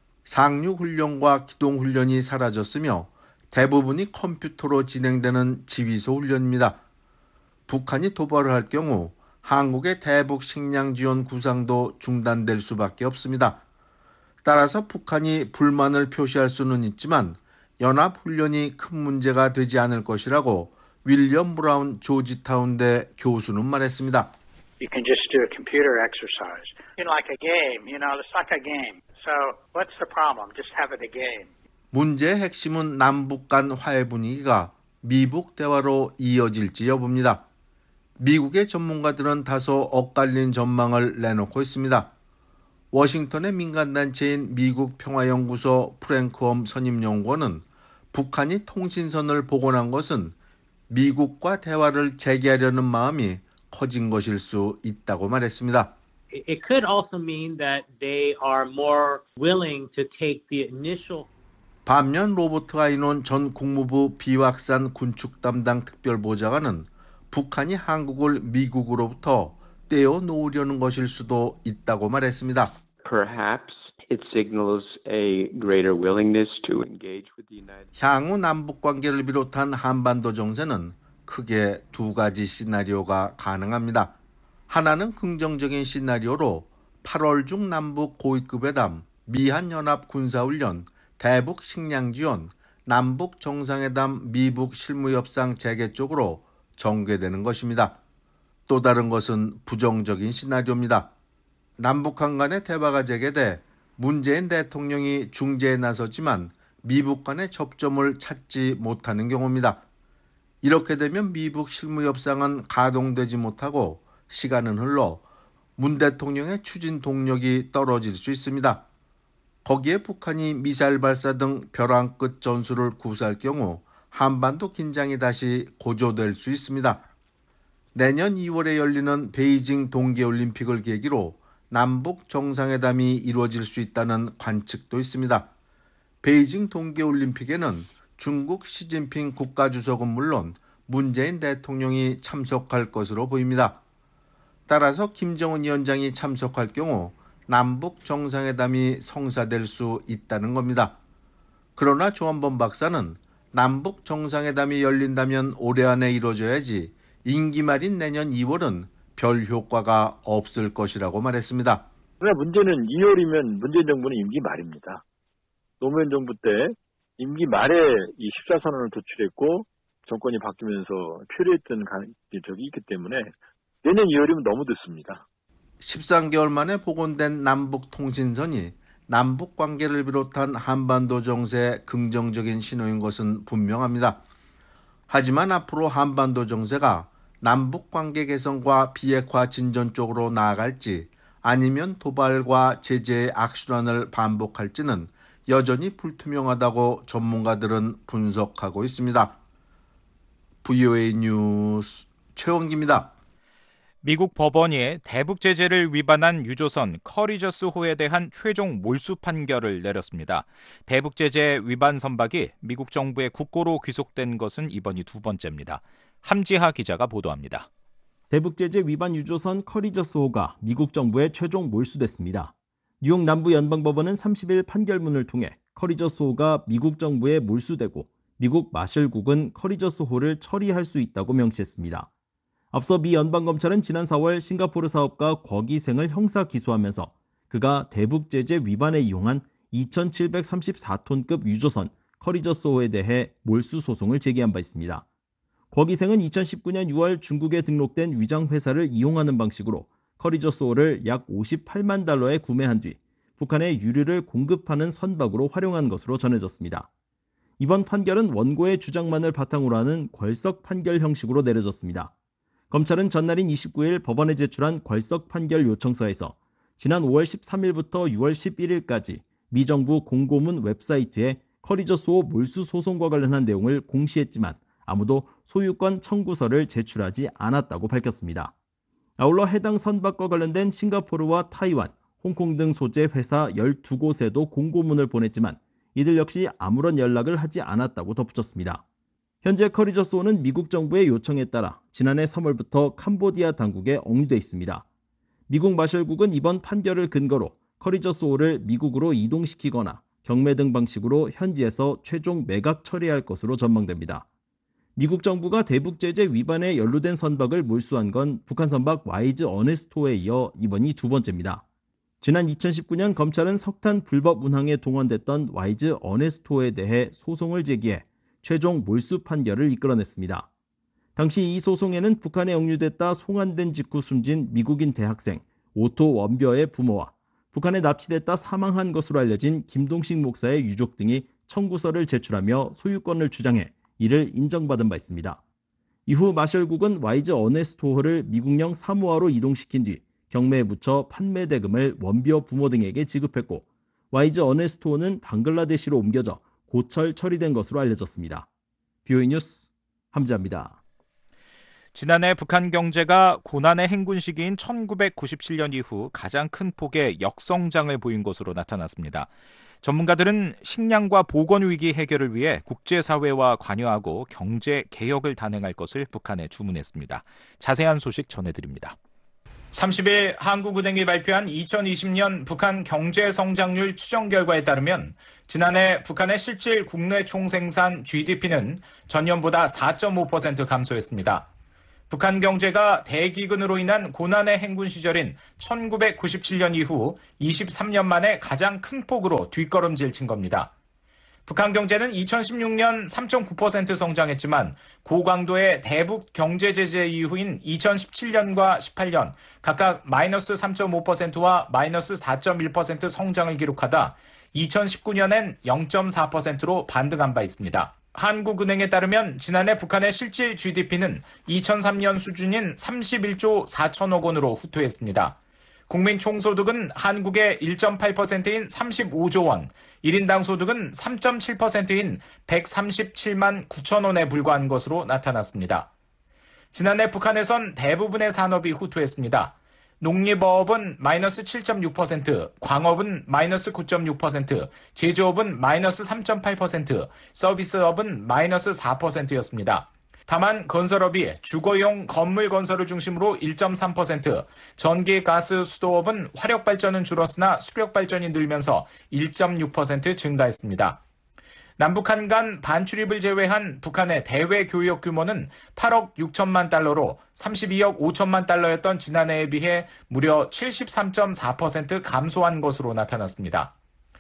Speaker 12: 상륙훈련과 기동훈련이 사라졌으며 대부분이 컴퓨터로 진행되는 지휘소 훈련입니다. 북한이 도발을 할 경우 한국의 대북 식량 지원 구상도 중단될 수밖에 없습니다. 따라서 북한이 불만을 표시할 수는 있지만 연합훈련이 큰 문제가 되지 않을 것이라고 윌리엄 브라운 조지타운대 교수는 말했습니다.
Speaker 17: You can just do a computer exercise. Like a game, it's like a game. So what's the problem? Just have it a game.
Speaker 12: 문제의 핵심은 남북 간 화해 분위기가 미북 대화로 이어질지 여부입니다. 미국의 전문가들은 다소 엇갈린 전망을 내놓고 있습니다. 워싱턴의 민간단체인 미국 평화연구소 프랭크엄 선임연구원은 북한이 통신선을 복원한 것은 미국과 대화를 재개하려는 마음이 커진 것일 수 있다고 말했습니다.
Speaker 18: It could also mean that they are more willing to take the initial.
Speaker 12: 반면 로버트 아이논 전 국무부 비확산 군축 담당 특별보좌관은 북한이 한국을 미국으로부터 떼어놓으려는 것일 수도 있다고 말했습니다.
Speaker 19: Perhaps it signals a greater willingness to engage with the United States.
Speaker 12: 향후 남북 관계를 비롯한 한반도 정세는 크게 두 가지 시나리오가 가능합니다. 하나는 긍정적인 시나리오로 8월 중 남북 고위급 회담, 미한연합 군사훈련, 대북 식량 지원, 남북 정상회담, 미북 실무협상 재개 쪽으로 전개되는 것입니다. 또 다른 것은 부정적인 시나리오입니다. 남북한 간의 대화가 재개돼 문재인 대통령이 중재에 나섰지만 미북 간의 접점을 찾지 못하는 경우입니다. 이렇게 되면 미북 실무협상은 가동되지 못하고 시간은 흘러 문 대통령의 추진 동력이 떨어질 수 있습니다. 거기에 북한이 미사일 발사 등 벼랑 끝 전술을 구사할 경우 한반도 긴장이 다시 고조될 수 있습니다. 내년 2월에 열리는 베이징 동계올림픽을 계기로 남북 정상회담이 이루어질 수 있다는 관측도 있습니다. 베이징 동계올림픽에는 중국 시진핑 국가주석은 물론 문재인 대통령이 참석할 것으로 보입니다. 따라서 김정은 위원장이 참석할 경우 남북 정상회담이 성사될 수 있다는 겁니다. 그러나 조한범 박사는 남북 정상회담이 열린다면 올해 안에 이루어져야지 임기 말인 내년 2월은 별 효과가 없을 것이라고 말했습니다.
Speaker 13: 그러나 문제는 2월이면 문재인 정부는 임기 말입니다. 노무현 정부 때 임기 말에 이 14선언을 도출했고 정권이 바뀌면서 표류했던 적이 있기 때문에 내년 2월이면 너무 늦습니다.
Speaker 12: 13개월 만에 복원된 남북 통신선이 남북 관계를 비롯한 한반도 정세에 긍정적인 신호인 것은 분명합니다. 하지만 앞으로 한반도 정세가 남북 관계 개선과 비핵화 진전 쪽으로 나아갈지 아니면 도발과 제재의 악순환을 반복할지는 여전히 불투명하다고 전문가들은 분석하고 있습니다. VOA 뉴스 최원기입니다.
Speaker 3: 미국 법원이 대북 제재를 위반한 유조선 커리저스호에 대한 최종 몰수 판결을 내렸습니다. 대북 제재 위반 선박이 미국 정부의 국고로 귀속된 것은 이번이 두 번째입니다. 함지하 기자가 보도합니다.
Speaker 20: 대북 제재 위반 유조선 커리저스호가 미국 정부에 최종 몰수됐습니다. 뉴욕 남부연방법원은 30일 판결문을 통해 커리저스호가 미국 정부에 몰수되고 미국 마셜국은 커리저스호를 처리할 수 있다고 명시했습니다. 앞서 미 연방검찰은 지난 4월 싱가포르 사업가 곽이생을 형사 기소하면서 그가 대북 제재 위반에 이용한 2,734톤급 유조선 커리저스호에 대해 몰수 소송을 제기한 바 있습니다. 곽이생은 2019년 6월 중국에 등록된 위장회사를 이용하는 방식으로 커리저스호를 약 58만 달러에 구매한 뒤 북한에 유류를 공급하는 선박으로 활용한 것으로 전해졌습니다. 이번 판결은 원고의 주장만을 바탕으로 하는 궐석 판결 형식으로 내려졌습니다. 검찰은 전날인 29일 법원에 제출한 궐석 판결 요청서에서 지난 5월 13일부터 6월 11일까지 미 정부 공고문 웹사이트에 커리저스호 몰수 소송과 관련한 내용을 공시했지만 아무도 소유권 청구서를 제출하지 않았다고 밝혔습니다. 아울러 해당 선박과 관련된 싱가포르와 타이완, 홍콩 등 소재 회사 12곳에도 공고문을 보냈지만 이들 역시 아무런 연락을 하지 않았다고 덧붙였습니다. 현재 커리저스호는 미국 정부의 요청에 따라 지난해 3월부터 캄보디아 당국에 억류돼 있습니다. 미국 마셜국은 이번 판결을 근거로 커리저스호를 미국으로 이동시키거나 경매 등 방식으로 현지에서 최종 매각 처리할 것으로 전망됩니다. 미국 정부가 대북 제재 위반에 연루된 선박을 몰수한 건 북한 선박 와이즈 어네스토에 이어 이번이 두 번째입니다. 지난 2019년 검찰은 석탄 불법 운항에 동원됐던 와이즈 어네스토에 대해 소송을 제기해 최종 몰수 판결을 이끌어냈습니다. 당시 이 소송에는 북한에 억류됐다 송환된 직후 숨진 미국인 대학생 오토 원벼의 부모와 북한에 납치됐다 사망한 것으로 알려진 김동식 목사의 유족 등이 청구서를 제출하며 소유권을 주장해 이를 인정받은 바 있습니다. 이후 마셜국은 와이즈 어네스토호를 미국령 사모아로 이동시킨 뒤 경매에 붙여 판매 대금을 원비어 부모 등에게 지급했고 와이즈 어네스토호는 방글라데시로 옮겨져 고철 처리된 것으로 알려졌습니다. BOE 뉴스 함지아입니다.
Speaker 3: 지난해 북한 경제가 고난의 행군 시기인 1997년 이후 가장 큰 폭의 역성장을 보인 것으로 나타났습니다. 전문가들은 식량과 보건 위기 해결을 위해 국제사회와 관여하고 경제 개혁을 단행할 것을 북한에 주문했습니다. 자세한 소식 전해드립니다. 30일 한국은행이 발표한 2020년 북한 경제 성장률 추정 결과에 따르면 지난해 북한의 실질 국내 총생산 GDP는 전년보다 4.5% 감소했습니다. 북한 경제가 대기근으로 인한 고난의 행군 시절인 1997년 이후 23년 만에 가장 큰 폭으로 뒷걸음질 친 겁니다. 북한 경제는 2016년 3.9% 성장했지만 고강도의 대북 경제 제재 이후인 2017년과 18년 각각 마이너스 3.5%와 마이너스 4.1% 성장을 기록하다 2019년엔 0.4%로 반등한 바 있습니다. 한국은행에 따르면 지난해 북한의 실질 GDP는 2003년 수준인 31조 4천억 원으로 후퇴했습니다. 국민 총소득은 한국의 1.8%인 35조 원, 1인당 소득은 3.7%인 137만 9천 원에 불과한 것으로 나타났습니다. 지난해 북한에선 대부분의 산업이 후퇴했습니다. 농림어업은 마이너스 7.6%, 광업은 마이너스 9.6%, 제조업은 마이너스 3.8%, 서비스업은 마이너스 4%였습니다. 다만 건설업이 주거용 건물 건설을 중심으로 1.3%, 전기, 가스, 수도업은 화력발전은 줄었으나 수력발전이 늘면서 1.6% 증가했습니다. 남북한 간 반출입을 제외한 북한의 대외 교역 규모는 8억 6천만 달러로 32억 5천만 달러였던 지난해에 비해 무려 73.4% 감소한 것으로 나타났습니다.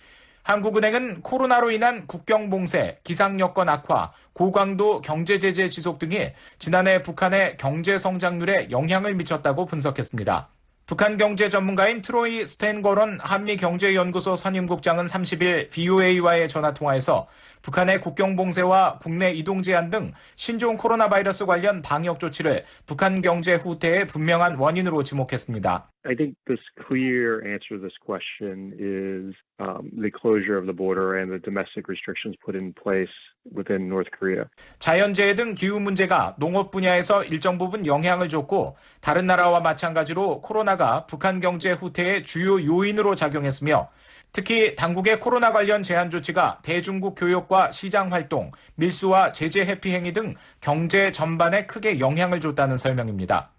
Speaker 3: 한국은행은 코로나로 인한 국경 봉쇄, 기상 여건 악화, 고강도 경제 제재 지속 등이 지난해 북한의 경제 성장률에 영향을 미쳤다고 분석했습니다. 북한 경제 전문가인 트로이 스탠거런 한미경제연구소 선임국장은 30일 VOA와의 전화통화에서 북한의 국경 봉쇄와 국내 이동 제한 등 신종 코로나 바이러스 관련 방역 조치를 북한 경제 후퇴의 분명한 원인으로 지목했습니다.
Speaker 21: I think this clear answer to this question is the closure of the border and the domestic restrictions put in place within North Korea.
Speaker 3: 자연재해 등 기후 문제가 농업 분야에서 일정 부분 영향을 줬고 다른 나라와 마찬가지로 코로나가 북한 경제 후퇴의 주요 요인으로 작용했으며 특히 당국의 코로나 관련 제한 조치가 대중국 교역과 시장 활동, 밀수와 제재 회피 행위 등 경제 전반에 크게 영향을 줬다는 설명입니다.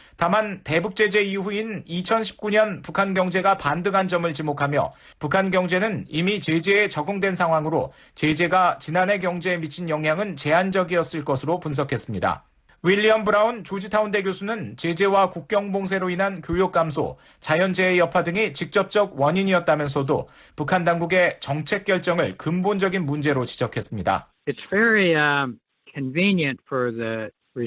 Speaker 3: 다만 대북 제재 이후인 2019년 북한 경제가 반등한 점을 지목하며 북한 경제는 이미 제재에 적응된 상황으로 제재가 지난해 경제에 미친 영향은 제한적이었을 것으로 분석했습니다. 윌리엄 브라운 조지타운대 교수는 제재와 국경 봉쇄로 인한 교역 감소, 자연재해 여파 등이 직접적 원인이었다면서도 북한 당국의 정책 결정을 근본적인 문제로 지적했습니다.
Speaker 17: It's very convenient for the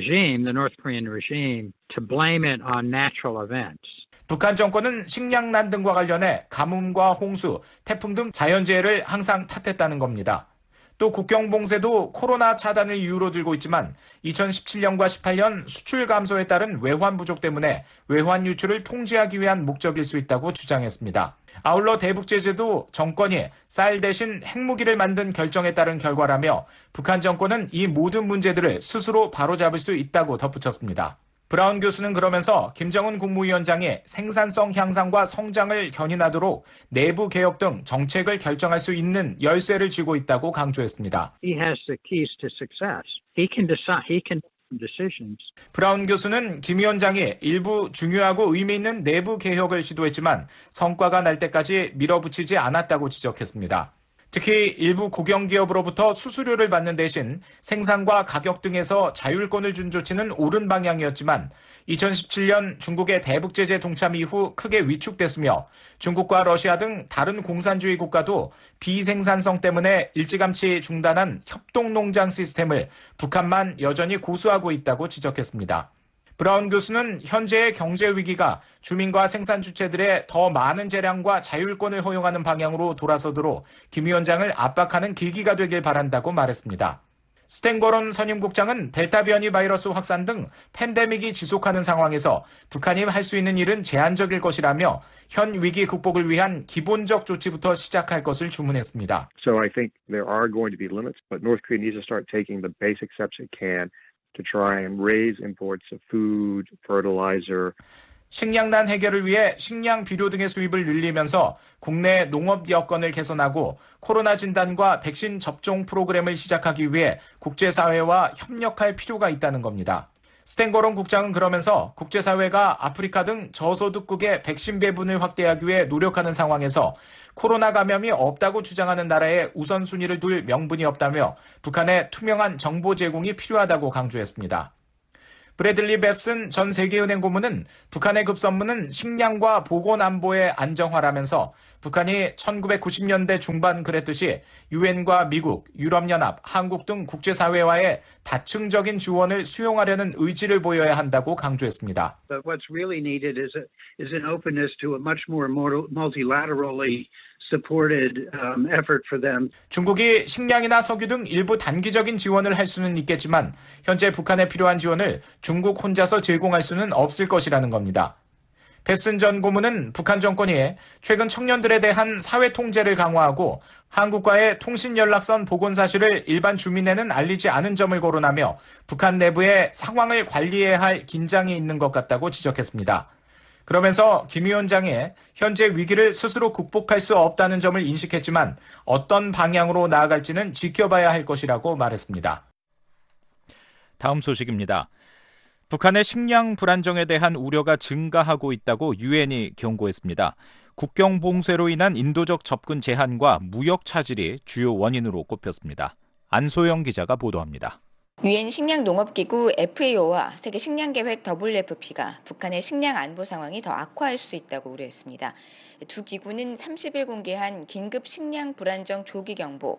Speaker 17: North Korean regime, to blame it on natural events.
Speaker 3: 북한 정권은 식량난 등과 관련해 가뭄과 홍수, 태풍 등 자연재해를 항상 탓했다는 겁니다. 또 국경 봉쇄도 코로나 차단을 이유로 들고 있지만 2017년과 18년 수출 감소에 따른 외환 부족 때문에 외환 유출을 통제하기 위한 목적일 수 있다고 주장했습니다. 아울러 대북 제재도 정권이 쌀 대신 핵무기를 만든 결정에 따른 결과라며 북한 정권은 이 모든 문제들을 스스로 바로잡을 수 있다고 덧붙였습니다. 브라운 교수는 그러면서 김정은 국무위원장이 생산성 향상과 성장을 견인하도록 내부 개혁 등 정책을 결정할 수 있는 열쇠를 쥐고 있다고 강조했습니다.
Speaker 17: He has the keys to success. He can decide. He can make decisions.
Speaker 3: 브라운 교수는 김 위원장이 일부 중요하고 의미 있는 내부 개혁을 시도했지만 성과가 날 때까지 밀어붙이지 않았다고 지적했습니다. 특히 일부 국영기업으로부터 수수료를 받는 대신 생산과 가격 등에서 자율권을 준 조치는 옳은 방향이었지만 2017년 중국의 대북제재 동참 이후 크게 위축됐으며 중국과 러시아 등 다른 공산주의 국가도 비생산성 때문에 일찌감치 중단한 협동농장 시스템을 북한만 여전히 고수하고 있다고 지적했습니다. 브라운 교수는 현재의 경제 위기가 주민과 생산 주체들의 더 많은 재량과 자율권을 허용하는 방향으로 돌아서도록 김 위원장을 압박하는 계기가 되길 바란다고 말했습니다. 스탠거론 선임국장은 델타 변이 바이러스 확산 등 팬데믹이 지속하는 상황에서 북한이 할 수 있는 일은 제한적일 것이라며 현 위기 극복을 위한 기본적 조치부터 시작할 것을 주문했습니다.
Speaker 21: So I think there are going to be limits, but North Korea needs to start taking the basic steps it can to try and raise imports of food, fertilizer.
Speaker 3: 식량난 해결을 위해 식량, 비료 등의 수입을 늘리면서 국내 농업 여건을 개선하고 코로나 진단과 백신 접종 프로그램을 시작하기 위해 국제사회와 협력할 필요가 있다는 겁니다. 스탠거론 국장은 그러면서 국제사회가 아프리카 등 저소득국의 백신 배분을 확대하기 위해 노력하는 상황에서 코로나 감염이 없다고 주장하는 나라에 우선순위를 둘 명분이 없다며 북한의 투명한 정보 제공이 필요하다고 강조했습니다. 브래들리 뱁슨 전 세계은행 고문은 북한의 급선무는 식량과 보건 안보의 안정화라면서 북한이 1990년대 중반 그랬듯이 유엔과 미국, 유럽연합, 한국 등 국제사회와의 다층적인 지원을 수용하려는 의지를 보여야 한다고 강조했습니다.
Speaker 1: But what's really needed is an openness to a much more multilaterally supported effort for them.
Speaker 3: 중국이 식량이나 석유 등 일부 단기적인 지원을 할 수는 있겠지만 현재 북한에 필요한 지원을 중국 혼자서 제공할 수는 없을 것이라는 겁니다. 뱁슨 전 고문은 북한 정권이 최근 청년들에 대한 사회 통제를 강화하고 한국과의 통신 연락선 복원 사실을 일반 주민에는 알리지 않은 점을 거론하며 북한 내부의 상황을 관리해야 할 긴장이 있는 것 같다고 지적했습니다. 그러면서 김 위원장이 현재 위기를 스스로 극복할 수 없다는 점을 인식했지만 어떤 방향으로 나아갈지는 지켜봐야 할 것이라고 말했습니다. 다음 소식입니다. 북한의 식량 불안정에 대한 우려가 증가하고 있다고 유엔이 경고했습니다. 국경 봉쇄로 인한 인도적 접근 제한과 무역 차질이 주요 원인으로 꼽혔습니다. 안소영 기자가 보도합니다.
Speaker 22: 유엔 식량농업기구 FAO와 세계식량계획 WFP가 북한의 식량 안보 상황이 더 악화할 수 있다고 우려했습니다. 두 기구는 30일 공개한 긴급 식량 불안정 조기경보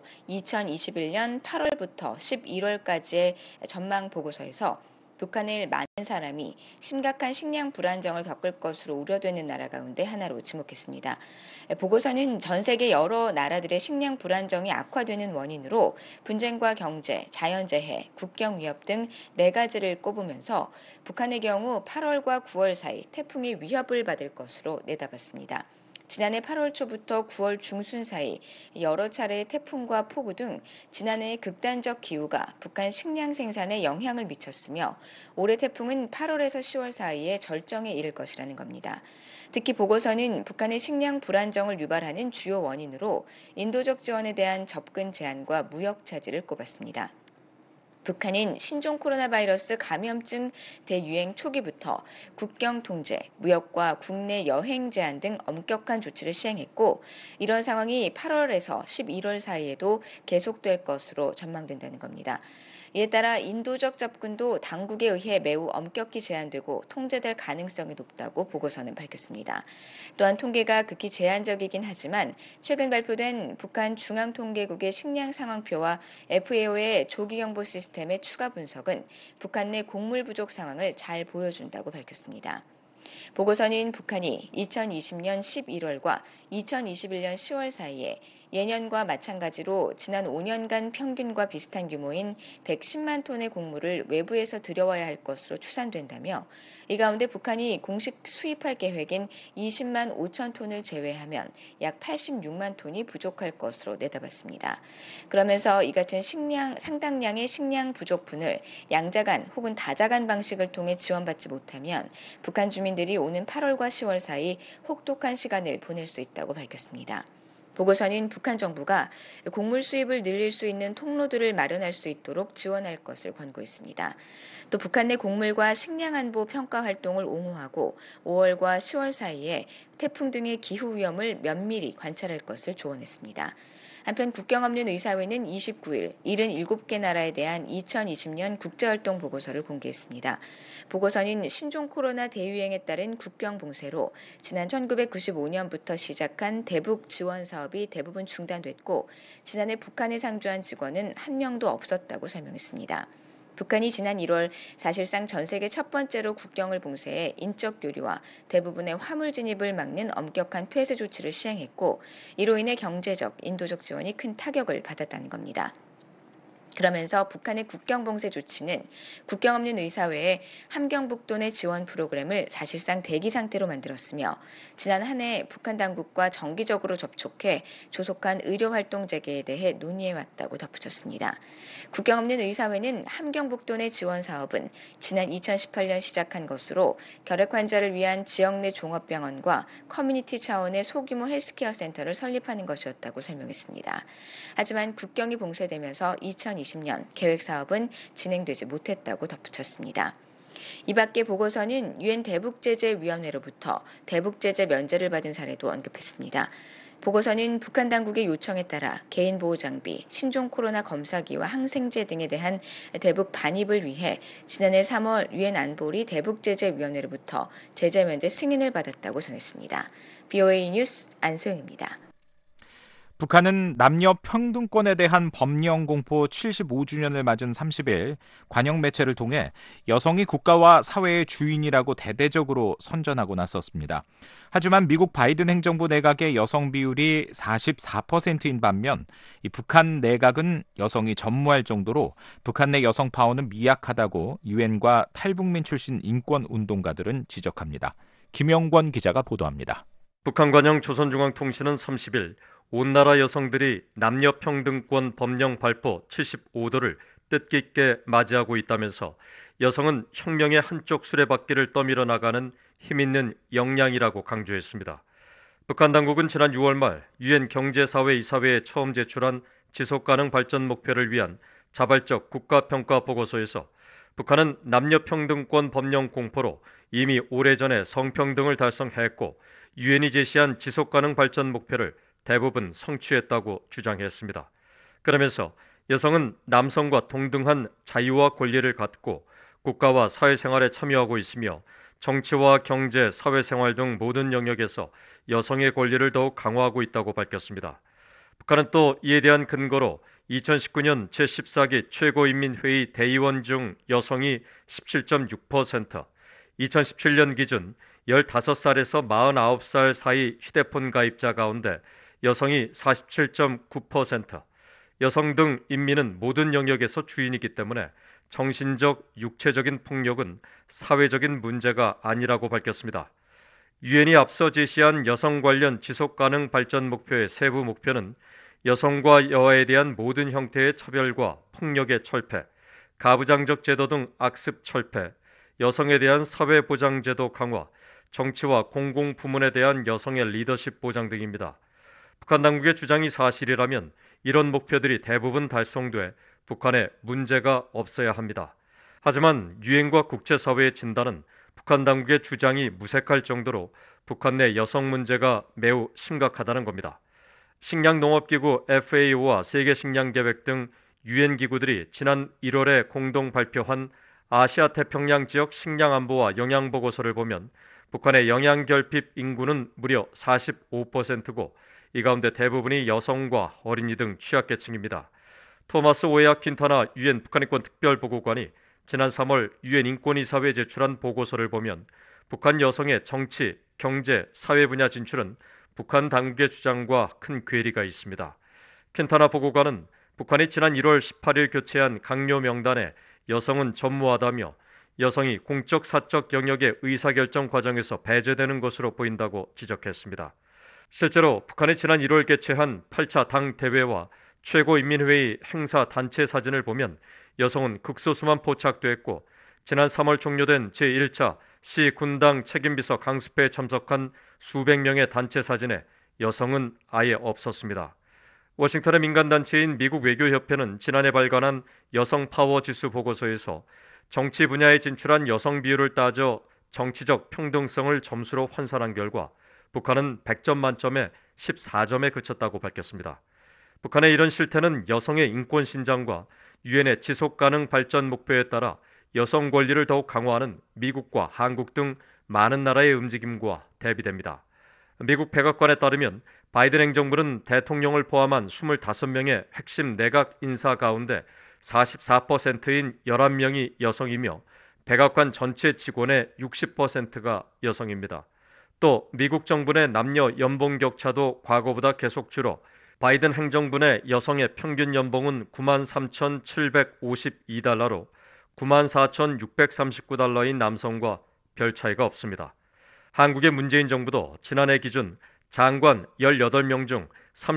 Speaker 22: 2021년 8월부터 11월까지의 전망 보고서에서 북한을 많은 사람이 심각한 식량 불안정을 겪을 것으로 우려되는 나라 가운데 하나로 지목했습니다. 보고서는 전 세계 여러 나라들의 식량 불안정이 악화되는 원인으로 분쟁과 경제, 자연재해, 국경 위협 등 4가지를 꼽으면서 북한의 경우 8월과 9월 사이 태풍이 위협을 받을 것으로 내다봤습니다. 지난해 8월 초부터 9월 중순 사이 여러 차례의 태풍과 폭우 등 지난해의 극단적 기후가 북한 식량 생산에 영향을 미쳤으며 올해 태풍은 8월에서 10월 사이에 절정에 이를 것이라는 겁니다. 특히 보고서는 북한의 식량 불안정을 유발하는 주요 원인으로 인도적 지원에 대한 접근 제한과 무역 차질을 꼽았습니다. 북한은 신종 코로나 바이러스 감염증 대유행 초기부터 국경 통제, 무역과 국내 여행 제한 등 엄격한 조치를 시행했고 이런 상황이 8월에서 11월 사이에도 계속될 것으로 전망된다는 겁니다. 이에 따라 인도적 접근도 당국에 의해 매우 엄격히 제한되고 통제될 가능성이 높다고 보고서는 밝혔습니다. 또한 통계가 극히 제한적이긴 하지만 최근 발표된 북한 중앙통계국의 식량 상황표와 FAO의 조기경보 시스템의 추가 분석은 북한 내 곡물 부족 상황을 잘 보여준다고 밝혔습니다. 보고서는 북한이 2020년 11월과 2021년 10월 사이에 예년과 마찬가지로 지난 5년간 평균과 비슷한 규모인 110만 톤의 곡물을 외부에서 들여와야 할 것으로 추산된다며 이 가운데 북한이 공식 수입할 계획인 20만 5천 톤을 제외하면 약 86만 톤이 부족할 것으로 내다봤습니다. 그러면서 이 같은 상당량의 식량 부족분을 양자간 혹은 다자간 방식을 통해 지원받지 못하면 북한 주민들이 오는 8월과 10월 사이 혹독한 시간을 보낼 수 있다고 밝혔습니다. 보고서는 북한 정부가 곡물 수입을 늘릴 수 있는 통로들을 마련할 수 있도록 지원할 것을 권고했습니다. 또 북한 내 곡물과 식량 안보 평가 활동을 옹호하고 5월과 10월 사이에 태풍 등의 기후 위험을 면밀히 관찰할 것을 조언했습니다. 한편 국경 없는 의사회는 29일 77개 나라에 대한 2020년 국제활동 보고서를 공개했습니다. 보고서는 신종 코로나 대유행에 따른 국경 봉쇄로 지난 1995년부터 시작한 대북 지원 사업이 대부분 중단됐고 지난해 북한에 상주한 직원은 한 명도 없었다고 설명했습니다. 북한이 지난 1월 사실상 전 세계 첫 번째로 국경을 봉쇄해 인적 교류와 대부분의 화물 진입을 막는 엄격한 폐쇄 조치를 시행했고 이로 인해 경제적, 인도적 지원이 큰 타격을 받았다는 겁니다. 그러면서 북한의 국경 봉쇄 조치는 국경 없는 의사회의 함경북도 내 지원 프로그램을 사실상 대기 상태로 만들었으며 지난 한 해 북한 당국과 정기적으로 접촉해 조속한 의료활동 재개에 대해 논의해왔다고 덧붙였습니다. 국경 없는 의사회는 함경북도 내 지원 사업은 지난 2018년 시작한 것으로 결핵 환자를 위한 지역 내 종합병원과 커뮤니티 차원의 소규모 헬스케어 센터를 설립하는 것이었다고 설명했습니다. 하지만 국경이 봉쇄되면서 2020년 계획 사업은 진행되지 못했다고 덧붙였습니다. 이 밖에 보고서는 유엔 대북제재위원회로부터 대북제재 면제를 받은 사례도 언급했습니다. 보고서는 북한 당국의 요청에 따라 개인보호장비, 신종 코로나 검사기와 항생제 등에 대한 대북 반입을 위해 지난해 3월 유엔 안보리 대북제재위원회로부터 제재 면제 승인을 받았다고 전했습니다. BOA 뉴스 안소영입니다.
Speaker 3: 북한은 남녀 평등권에 대한 법령 공포 75주년을 맞은 30일 관영 매체를 통해 여성이 국가와 사회의 주인이라고 대대적으로 선전하고 나섰습니다. 하지만 미국 바이든 행정부 내각의 여성 비율이 44%인 반면 이 북한 내각은 여성이 전무할 정도로 북한 내 여성 파워는 미약하다고 유엔과 탈북민 출신 인권운동가들은 지적합니다. 김영권 기자가 보도합니다.
Speaker 2: 북한 관영 조선중앙통신은 30일 온 나라 여성들이 남녀평등권 법령 발포 75도를 뜻깊게 맞이하고 있다면서 여성은 혁명의 한쪽 수레바퀴를 떠밀어 나가는 힘있는 역량이라고 강조했습니다. 북한 당국은 지난 6월 말 유엔 경제사회이사회에 처음 제출한 지속가능 발전 목표를 위한 자발적 국가평가 보고서에서 북한은 남녀평등권 법령 공포로 이미 오래전에 성평등을 달성했고 유엔이 제시한 지속가능 발전 목표를 대부분 성취했다고 주장했습니다. 그러면서 여성은 남성과 동등한 자유와 권리를 갖고 국가와 사회생활에 참여하고 있으며 정치와 경제, 사회생활 등 모든 영역에서 여성의 권리를 더욱 강화하고 있다고 밝혔습니다. 북한은 또 이에 대한 근거로 2019년 제14기 최고인민회의 대의원 중 여성이 17.6%, 2017년 기준 15살에서 49살 사이 휴대폰 가입자 가운데 여성이 47.9%, 여성 등 인민은 모든 영역에서 주인이기 때문에 정신적, 육체적인 폭력은 사회적인 문제가 아니라고 밝혔습니다. 유엔이 앞서 제시한 여성 관련 지속가능 발전 목표의 세부 목표는 여성과 여아에 대한 모든 형태의 차별과 폭력의 철폐, 가부장적 제도 등 악습 철폐, 여성에 대한 사회보장제도 강화, 정치와 공공부문에 대한 여성의 리더십 보장 등입니다. 북한 당국의 주장이 사실이라면 이런 목표들이 대부분 달성돼 북한에 문제가 없어야 합니다. 하지만 유엔과 국제사회의 진단은 북한 당국의 주장이 무색할 정도로 북한 내 여성 문제가 매우 심각하다는 겁니다. 식량농업기구 FAO와 세계식량계획 등 유엔 기구들이 지난 1월에 공동 발표한 아시아 태평양 지역 식량안보와 영양보고서를 보면 북한의 영양결핍 인구는 무려 45%고 이 가운데 대부분이 여성과 어린이 등 취약계층입니다. 토마스 오에아 퀸타나 유엔 북한인권 특별보고관이 지난 3월 유엔 인권이사회에 제출한 보고서를 보면 북한 여성의 정치, 경제, 사회 분야 진출은 북한 당국의 주장과 큰 괴리가 있습니다. 퀸타나 보고관은 북한이 지난 1월 18일 교체한 강요 명단에 여성은 전무하다며 여성이 공적 사적 영역의 의사결정 과정에서 배제되는 것으로 보인다고 지적했습니다. 실제로 북한이 지난 1월 개최한 8차 당 대회와 최고인민회의 행사 단체 사진을 보면 여성은 극소수만 포착됐고 지난 3월 종료된 제1차 시 군당 책임비서 강습회에 참석한 수백 명의 단체 사진에 여성은 아예 없었습니다. 워싱턴의 민간단체인 미국 외교협회는 지난해 발간한 여성 파워 지수 보고서에서 정치 분야에 진출한 여성 비율을 따져 정치적 평등성을 점수로 환산한 결과 북한은 100점 만점에 14점에 그쳤다고 밝혔습니다. 북한의 이런 실태는 여성의 인권 신장과 유엔의 지속가능 발전 목표에 따라 여성 권리를 더욱 강화하는 미국과 한국 등 많은 나라의 움직임과 대비됩니다. 미국 백악관에 따르면 바이든 행정부는 대통령을 포함한 25명의 핵심 내각 인사 가운데 44%인 11명이 여성이며 백악관 전체 직원의 60%가 여성입니다. 또 미국 정부 내 남녀 연봉 격차도 과거보다 계속 줄어 바이든 행정부 내 여성의 평균 연봉은 93,752달러로 94,639달러인 남성과 별 차이가 없습니다. 한국의 문재인 정부도 지난해 기준 장관 18명 중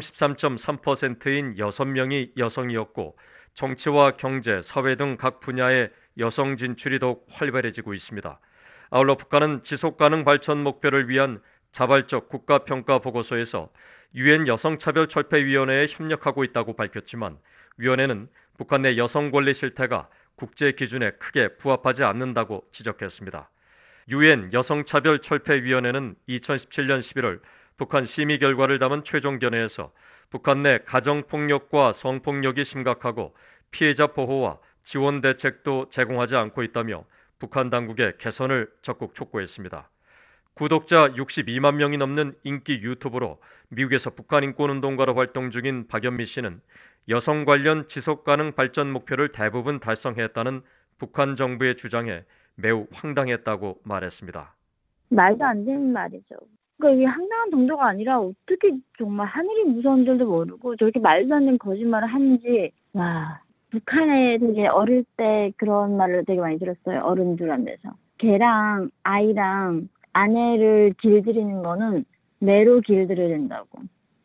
Speaker 2: 33.3%인 6명이 여성이었고 정치와 경제, 사회 등 각 분야의 여성 진출이 더욱 활발해지고 있습니다. 아울러 북한은 지속가능 발전 목표를 위한 자발적 국가평가 보고서에서 유엔 여성차별철폐위원회에 협력하고 있다고 밝혔지만 위원회는 북한 내 여성 권리 실태가 국제 기준에 크게 부합하지 않는다고 지적했습니다. 유엔 여성차별철폐위원회는 2017년 11월 북한 심의 결과를 담은 최종 견해에서 북한 내 가정폭력과 성폭력이 심각하고 피해자 보호와 지원 대책도 제공하지 않고 있다며 북한 당국의 개선을 적극 촉구했습니다. 구독자 62만 명이 넘는 인기 유튜버로 미국에서 북한 인권운동가로 활동 중인 박연미 씨는 여성 관련 지속가능 발전 목표를 대부분 달성했다는 북한 정부의 주장에 매우 황당했다고 말했습니다.
Speaker 5: 말도 안 되는 말이죠. 그러니까 이게 황당한 정도가 아니라 어떻게 정말 하늘이 무서운 줄도 모르고 저렇게 말도 안 되는 거짓말을 하는지. 와, 북한에 되게 어릴 때 그런 말을 되게 많이 들었어요. 어른들한테서. 걔랑 아이랑 아내를 길들이는 거는 매로 길들여야 된다고.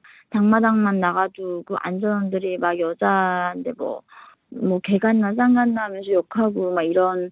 Speaker 5: 장마당만 나가도 안전원들이 막 여자한테 뭐 개같나 짱같나 하면서 욕하고 막 이런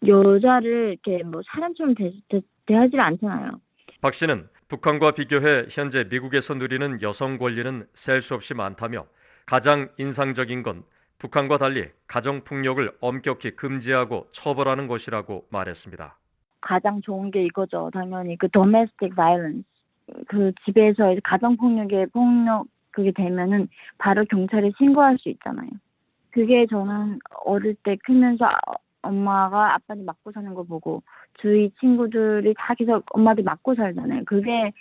Speaker 5: 여자를 이렇게 뭐 사람처럼 대하지 않잖아요.
Speaker 2: 박 씨는 북한과 비교해 현재 미국에서 누리는 여성 권리는 셀 수 없이 많다며 가장 인상적인 건 북한과 달리 가정폭력을 엄격히 금지하고 처벌하는 것이라고 말했습니다.
Speaker 5: 가장 좋은 게 이거죠. 당연히 그 domestic violence. 그 집에서 가정폭력에 그게 되면은 바로 경찰에 신고할 수 있잖아요. 그게 저는 어릴 때 크면서 엄마가 아빠를 맞고 사는 거 보고 주위 친구들이 다 계속 엄마들 맞고 살잖아요. 그게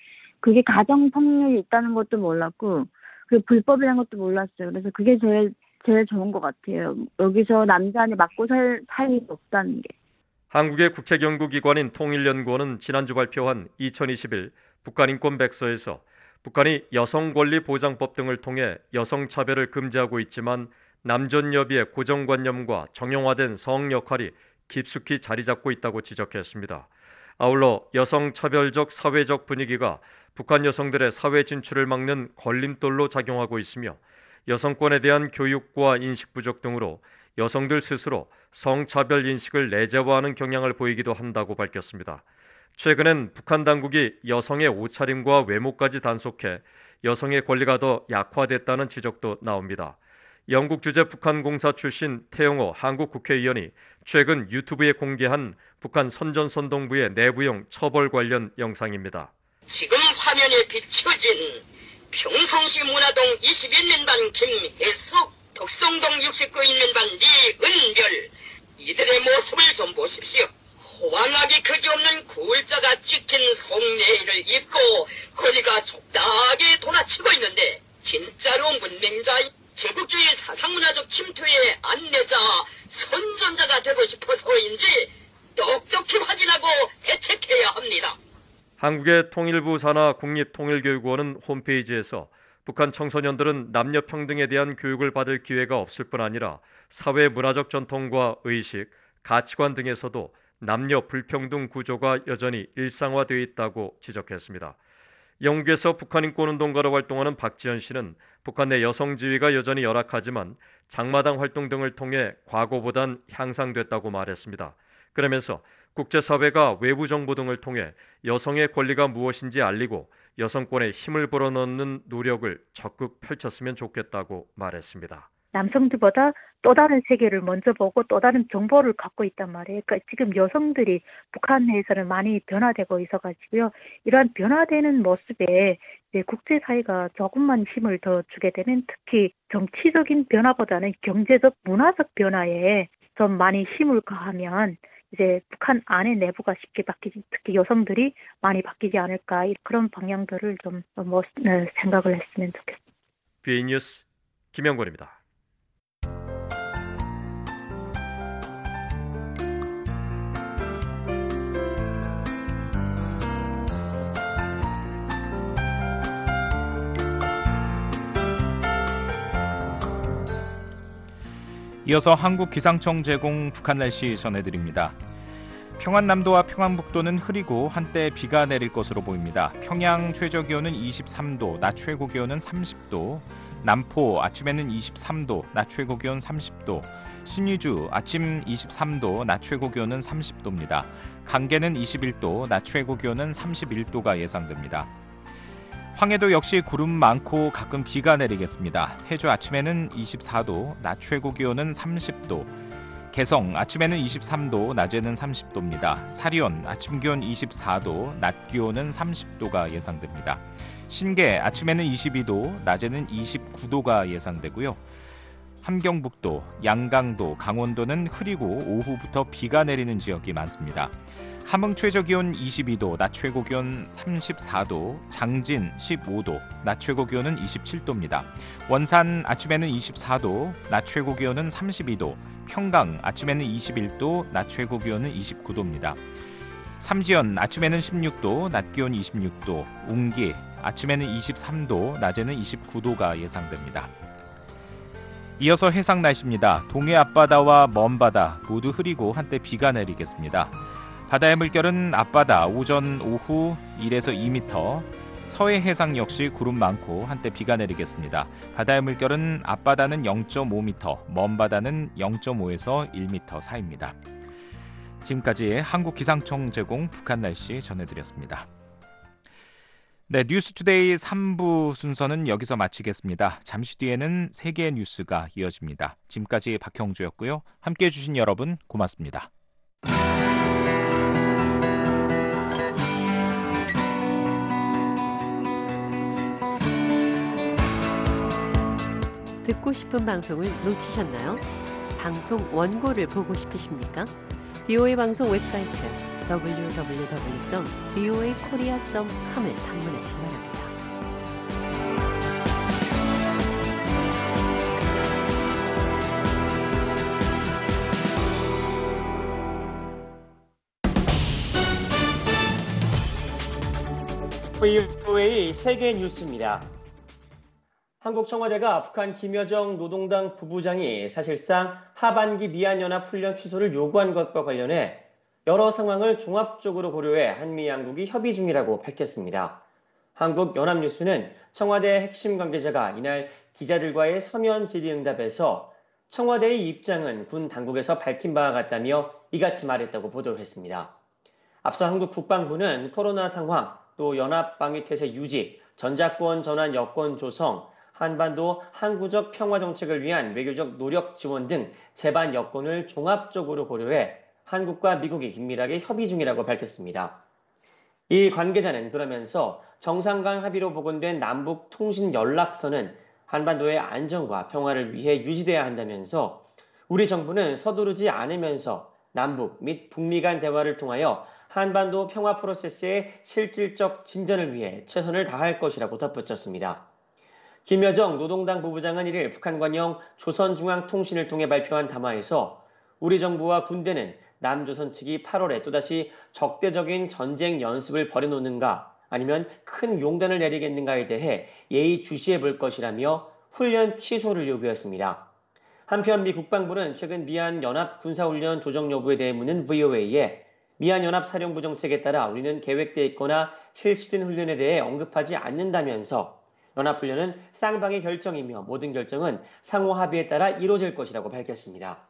Speaker 5: 가정폭력이 있다는 것도 몰랐고 그 불법이라는 것도 몰랐어요. 그래서 그게 제일 좋은 것 같아요. 여기서 남자한테 맞고 살 일이 없다는 게.
Speaker 2: 한국의 국책연구기관인 통일연구원은 지난주 발표한 2021 북한인권백서에서 북한이 여성권리보장법 등을 통해 여성차별을 금지하고 있지만 남존여비의 고정관념과 정형화된 성 역할이 깊숙이 자리 잡고 있다고 지적했습니다. 아울러 여성차별적 사회적 분위기가 북한 여성들의 사회 진출을 막는 걸림돌로 작용하고 있으며 여성권에 대한 교육과 인식 부족 등으로 여성들 스스로 성차별 인식을 내재화하는 경향을 보이기도 한다고 밝혔습니다. 최근엔 북한 당국이 여성의 옷차림과 외모까지 단속해 여성의 권리가 더 약화됐다는 지적도 나옵니다. 영국 주재 북한공사 출신 태영호 한국 국회의원이 최근 유튜브에 공개한 북한 선전선동부의 내부용 처벌 관련 영상입니다.
Speaker 6: 지금 화면에 비춰진 평성시 문화동 21년반 김혜석, 덕성동 69인년반 리은별, 이들의 모습을 좀 보십시오. 호황하기 그지없는 굴자가 찍힌 속내의를 입고 거리가 적당하게 돌아치고 있는데 진짜로 문맹자인 제국주의 사상문화적 침투의 안내자, 선전자가 되고 싶어서인지 똑똑히 확인하고 대책해야 합니다.
Speaker 2: 한국의 통일부 산하 국립통일교육원은 홈페이지에서 북한 청소년들은 남녀 평등에 대한 교육을 받을 기회가 없을 뿐 아니라 사회 문화적 전통과 의식, 가치관 등에서도 남녀 불평등 구조가 여전히 일상화되어 있다고 지적했습니다. 영국에서 북한 인권운동가로 활동하는 박지현 씨는 북한 내 여성 지위가 여전히 열악하지만 장마당 활동 등을 통해 과거보단 향상됐다고 말했습니다. 그러면서 국제사회가 외부 정보 등을 통해 여성의 권리가 무엇인지 알리고 여성권에 힘을 불어넣는 노력을 적극 펼쳤으면 좋겠다고 말했습니다.
Speaker 4: 남성들보다 또 다른 세계를 먼저 보고 또 다른 정보를 갖고 있단 말이에요. 그러니까 지금 여성들이 북한 내에서는 많이 변화되고 있어가지고요. 이러한 변화되는 모습에 이제 국제사회가 조금만 힘을 더 주게 되면 특히 정치적인 변화보다는 경제적, 문화적 변화에 좀 많이 힘을 가하면 이제 북한 안의 내부가 쉽게 바뀌지, 특히 여성들이 많이 바뀌지 않을까, 그런 방향들을 좀 생각을 했으면 좋겠습니다.
Speaker 2: BA 뉴스 김영권입니다.
Speaker 3: 이어서 한국기상청 제공 북한 날씨 전해드립니다. 평안남도와 평안북도는 흐리고 한때 비가 내릴 것으로 보입니다. 평양 최저기온은 23도, 낮 최고기온은 30도, 남포 아침에는 23도, 낮 최고기온 30도, 신의주 아침 23도, 낮 최고기온은 30도입니다. 강계는 21도, 낮 최고기온은 31도가 예상됩니다. 황해도 역시 구름 많고 가끔 비가 내리겠습니다. 해주 아침에는 24도, 낮 최고기온은 30도, 개성 아침에는 23도, 낮에는 30도입니다. 사리온 아침 기온 24도, 낮 기온은 30도가 예상됩니다. 신계 아침에는 22도, 낮에는 29도가 예상되고요. 함경북도, 양강도, 강원도는 흐리고 오후부터 비가 내리는 지역이 많습니다. 함흥 최저기온 22도, 낮 최고기온 34도, 장진 15도, 낮 최고기온은 27도입니다. 원산 아침에는 24도, 낮 최고기온은 32도, 평강 아침에는 21도, 낮 최고기온은 29도입니다. 삼지연 아침에는 16도, 낮 기온 26도, 웅기 아침에는 23도, 낮에는 29도가 예상됩니다. 이어서 해상 날씨입니다. 동해 앞바다와 먼바다 모두 흐리고 한때 비가 내리겠습니다. 바다의 물결은 앞바다 오전 오후 1에서 2m, 서해 해상 역시 구름 많고 한때 비가 내리겠습니다. 바다의 물결은 앞바다는 0.5m, 먼바다는 0.5에서 1m 사이입니다. 지금까지 한국기상청 제공 북한 날씨 전해드렸습니다. 네, 뉴스투데이 3부 순서는 여기서 마치겠습니다. 잠시 뒤에는 세계 뉴스가 이어집니다. 지금까지 박형주였고요. 함께해 주신 여러분 고맙습니다.
Speaker 8: 듣고 싶은 방송을 놓치셨나요? 방송 원고를 보고 싶으십니까? VOA 방송 웹사이트 www.voakorea.com을 방문하시기 바랍니다.
Speaker 23: VOA 세계 뉴스입니다. 한국 청와대가 북한 김여정 노동당 부부장이 사실상 하반기 미한연합훈련 취소를 요구한 것과 관련해 여러 상황을 종합적으로 고려해 한미 양국이 협의 중이라고 밝혔습니다. 한국연합뉴스는 청와대 핵심 관계자가 이날 기자들과의 서면 질의응답에서 청와대의 입장은 군 당국에서 밝힌 바와 같다며 이같이 말했다고 보도를 했습니다. 앞서 한국 국방부는 코로나 상황, 또 연합방위태세 유지, 전자권 전환 여건 조성, 한반도 항구적 평화 정책을 위한 외교적 노력 지원 등 제반 여건을 종합적으로 고려해 한국과 미국이 긴밀하게 협의 중이라고 밝혔습니다. 이 관계자는 그러면서 정상 간 합의로 복원된 남북 통신 연락선은 한반도의 안정과 평화를 위해 유지돼야 한다면서 우리 정부는 서두르지 않으면서 남북 및 북미 간 대화를 통하여 한반도 평화 프로세스의 실질적 진전을 위해 최선을 다할 것이라고 덧붙였습니다. 김여정 노동당 부부장은 1일 북한 관영 조선중앙통신을 통해 발표한 담화에서 우리 정부와 군대는 남조선 측이 8월에 또다시 적대적인 전쟁 연습을 벌여놓는가 아니면 큰 용단을 내리겠는가에 대해 예의주시해 볼 것이라며 훈련 취소를 요구했습니다. 한편 미 국방부는 최근 미한연합 군사훈련 조정 여부에 대해 묻는 VOA에 미한연합사령부 정책에 따라 우리는 계획돼 있거나 실시된 훈련에 대해 언급하지 않는다면서 연합훈련은 쌍방의 결정이며 모든 결정은 상호 합의에 따라 이루어질 것이라고 밝혔습니다.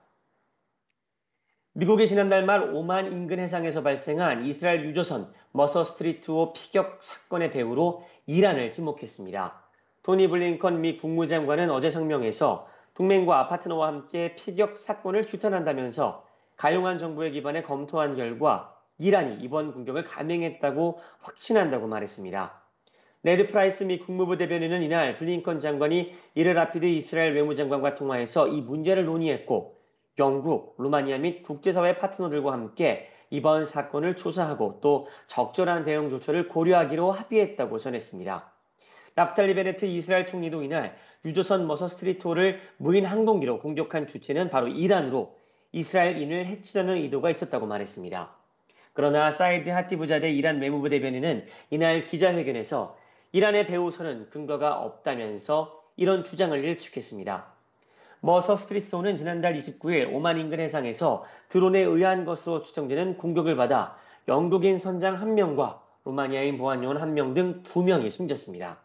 Speaker 23: 미국이 지난달 말 오만 인근 해상에서 발생한 이스라엘 유조선 머서 스트리트5 피격 사건의 배후로 이란을 지목했습니다. 토니 블링컨 미 국무장관은 어제 성명에서 동맹과 파트너와 함께 피격 사건을 규탄한다면서 가용한 정보에 기반해 검토한 결과 이란이 이번 공격을 감행했다고 확신한다고 말했습니다. 네드 프라이스 미 국무부 대변인은 이날 블링컨 장관이 이를 라피드 이스라엘 외무장관과 통화해서 이 문제를 논의했고 영국, 루마니아 및 국제사회 파트너들과 함께 이번 사건을 조사하고 또 적절한 대응 조처를 고려하기로 합의했다고 전했습니다. 나프탈리 베네트 이스라엘 총리도 이날 유조선 머서 스트리트호를 무인 항공기로 공격한 주체는 바로 이란으로 이스라엘인을 해치려는 의도가 있었다고 말했습니다. 그러나 사이드 하티부자데 이란 외무부 대변인은 이날 기자회견에서 이란의 배후설은 근거가 없다면서 이런 주장을 일축했습니다. 머서 스트리트호는 지난달 29일 오만 인근 해상에서 드론에 의한 것으로 추정되는 공격을 받아 영국인 선장 1명과 루마니아인 보안요원 1명 등 2명이 숨졌습니다.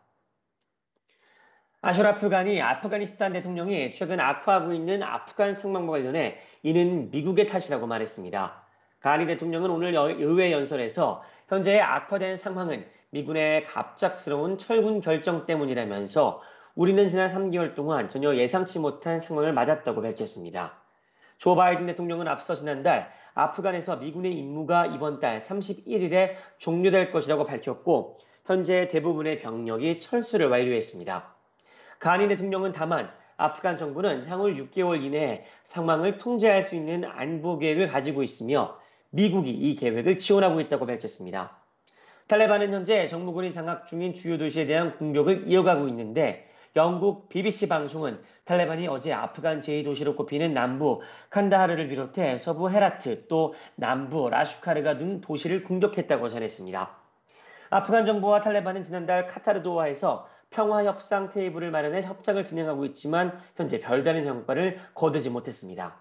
Speaker 23: 아슈라프 가니 아프가니스탄 대통령이 최근 악화하고 있는 아프간 상황과 관련해 이는 미국의 탓이라고 말했습니다. 가니 대통령은 오늘 의회 연설에서 현재의 악화된 상황은 미군의 갑작스러운 철군 결정 때문이라면서 우리는 지난 3개월 동안 전혀 예상치 못한 상황을 맞았다고 밝혔습니다. 조 바이든 대통령은 앞서 지난달 아프간에서 미군의 임무가 이번 달 31일에 종료될 것이라고 밝혔고 현재 대부분의 병력이 철수를 완료했습니다. 가니 대통령은 다만 아프간 정부는 향후 6개월 이내에 상황을 통제할 수 있는 안보 계획을 가지고 있으며 미국이 이 계획을 지원하고 있다고 밝혔습니다. 탈레반은 현재 정부군이 장악 중인 주요 도시에 대한 공격을 이어가고 있는데 영국 BBC 방송은 탈레반이 어제 아프간 제2도시로 꼽히는 남부 칸다하르를 비롯해 서부 헤라트 또 남부 라슈카르가 등 도시를 공격했다고 전했습니다. 아프간 정부와 탈레반은 지난달 카타르 도하에서 평화협상 테이블을 마련해 협상을 진행하고 있지만 현재 별다른 성과를 거두지 못했습니다.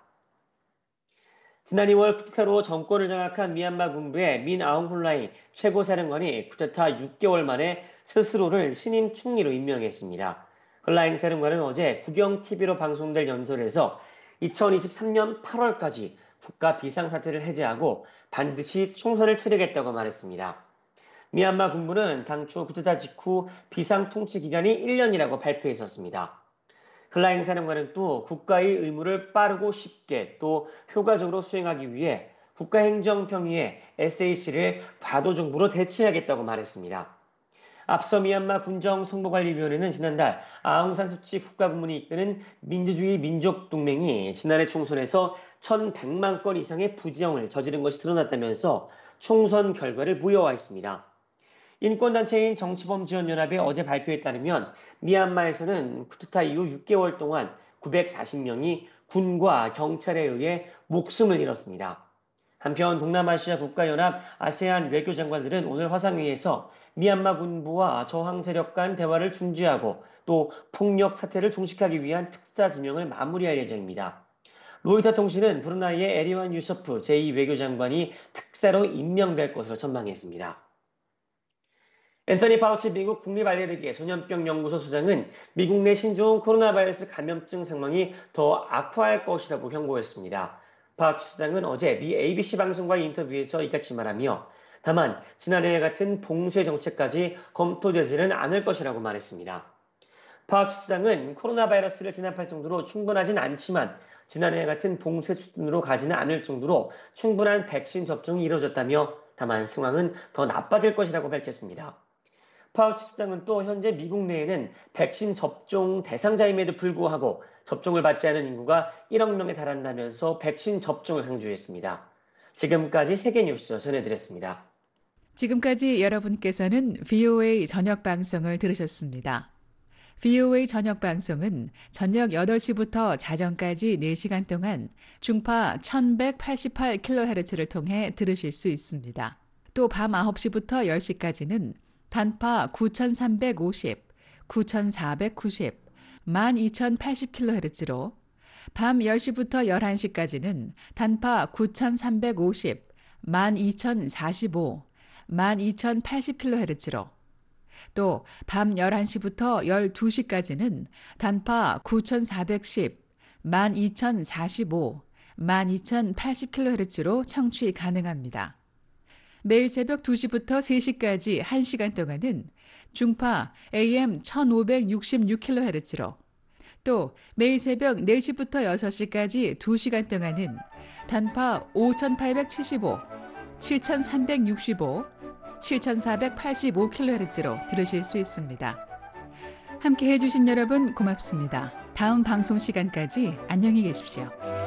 Speaker 23: 지난 2월 쿠데타로 정권을 장악한 미얀마 군부의 민 아웅 홀라이 최고사령관이 쿠데타 6개월 만에 스스로를 신임 총리로 임명했습니다. 홀라잉 사령관은 어제 국영TV로 방송될 연설에서 2023년 8월까지 국가 비상사태를 해제하고 반드시 총선을 치르겠다고 말했습니다. 미얀마 군부는 당초 쿠데타 직후 비상통치기간이 1년이라고 발표했었습니다. 홀라잉 사령관은 또 국가의 의무를 빠르고 쉽게 또 효과적으로 수행하기 위해 국가행정평의회 SAC를 과도정부로 대체하겠다고 말했습니다. 앞서 미얀마 군정정보관리위원회는 지난달 아웅산 수치 국가고문이 이끄는 민주주의 민족동맹이 지난해 총선에서 1,100만 건 이상의 부정을 저지른 것이 드러났다면서 총선 결과를 무효화했습니다. 인권단체인 정치범지원연합이 어제 발표에 따르면 미얀마에서는 쿠데타 이후 6개월 동안 940명이 군과 경찰에 의해 목숨을 잃었습니다. 한편 동남아시아 국가연합 아세안 외교장관들은 오늘 화상회의에서 미얀마 군부와 저항 세력 간 대화를 중지하고 또 폭력 사태를 종식하기 위한 특사 지명을 마무리할 예정입니다. 로이터 통신은 브루나이의 에리완 유서프 제2외교장관이 특사로 임명될 것으로 전망했습니다. 앤서니 파우치 미국 국립알레르기 전염병 연구소 소장은 미국 내 신종 코로나 바이러스 감염증 상황이 더 악화할 것이라고 경고했습니다. 파우치 소장은 어제 미 ABC 방송과의 인터뷰에서 이같이 말하며 다만 지난해 같은 봉쇄 정책까지 검토되지는 않을 것이라고 말했습니다. 파우치 소장은 코로나 바이러스를 진압할 정도로 충분하진 않지만 지난해 같은 봉쇄 수준으로 가지는 않을 정도로 충분한 백신 접종이 이루어졌다며 다만 상황은 더 나빠질 것이라고 밝혔습니다. 파우치 소장은 또 현재 미국 내에는 백신 접종 대상자임에도 불구하고 접종을 받지 않은 인구가 1억 명에 달한다면서 백신 접종을 강조했습니다. 지금까지 세계뉴스 전해드렸습니다.
Speaker 9: 지금까지 여러분께서는 VOA 저녁 방송을 들으셨습니다. VOA 저녁 방송은 저녁 8시부터 자정까지 4시간 동안 중파 1188kHz를 통해 들으실 수 있습니다. 또 밤 9시부터 10시까지는 단파 9350, 9490, 12080kHz로 밤 10시부터 11시까지는 단파 9350, 12045, 12080kHz로 또 밤 11시부터 12시까지는 단파 9410, 12045, 12080kHz로 청취 가능합니다. 매일 새벽 2시부터 3시까지 1시간 동안은 중파 AM 1566kHz로 또 매일 새벽 4시부터 6시까지 2시간 동안은 단파 5875, 7365, 7485kHz로 들으실 수 있습니다. 함께 해주신 여러분 고맙습니다. 다음 방송 시간까지 안녕히 계십시오.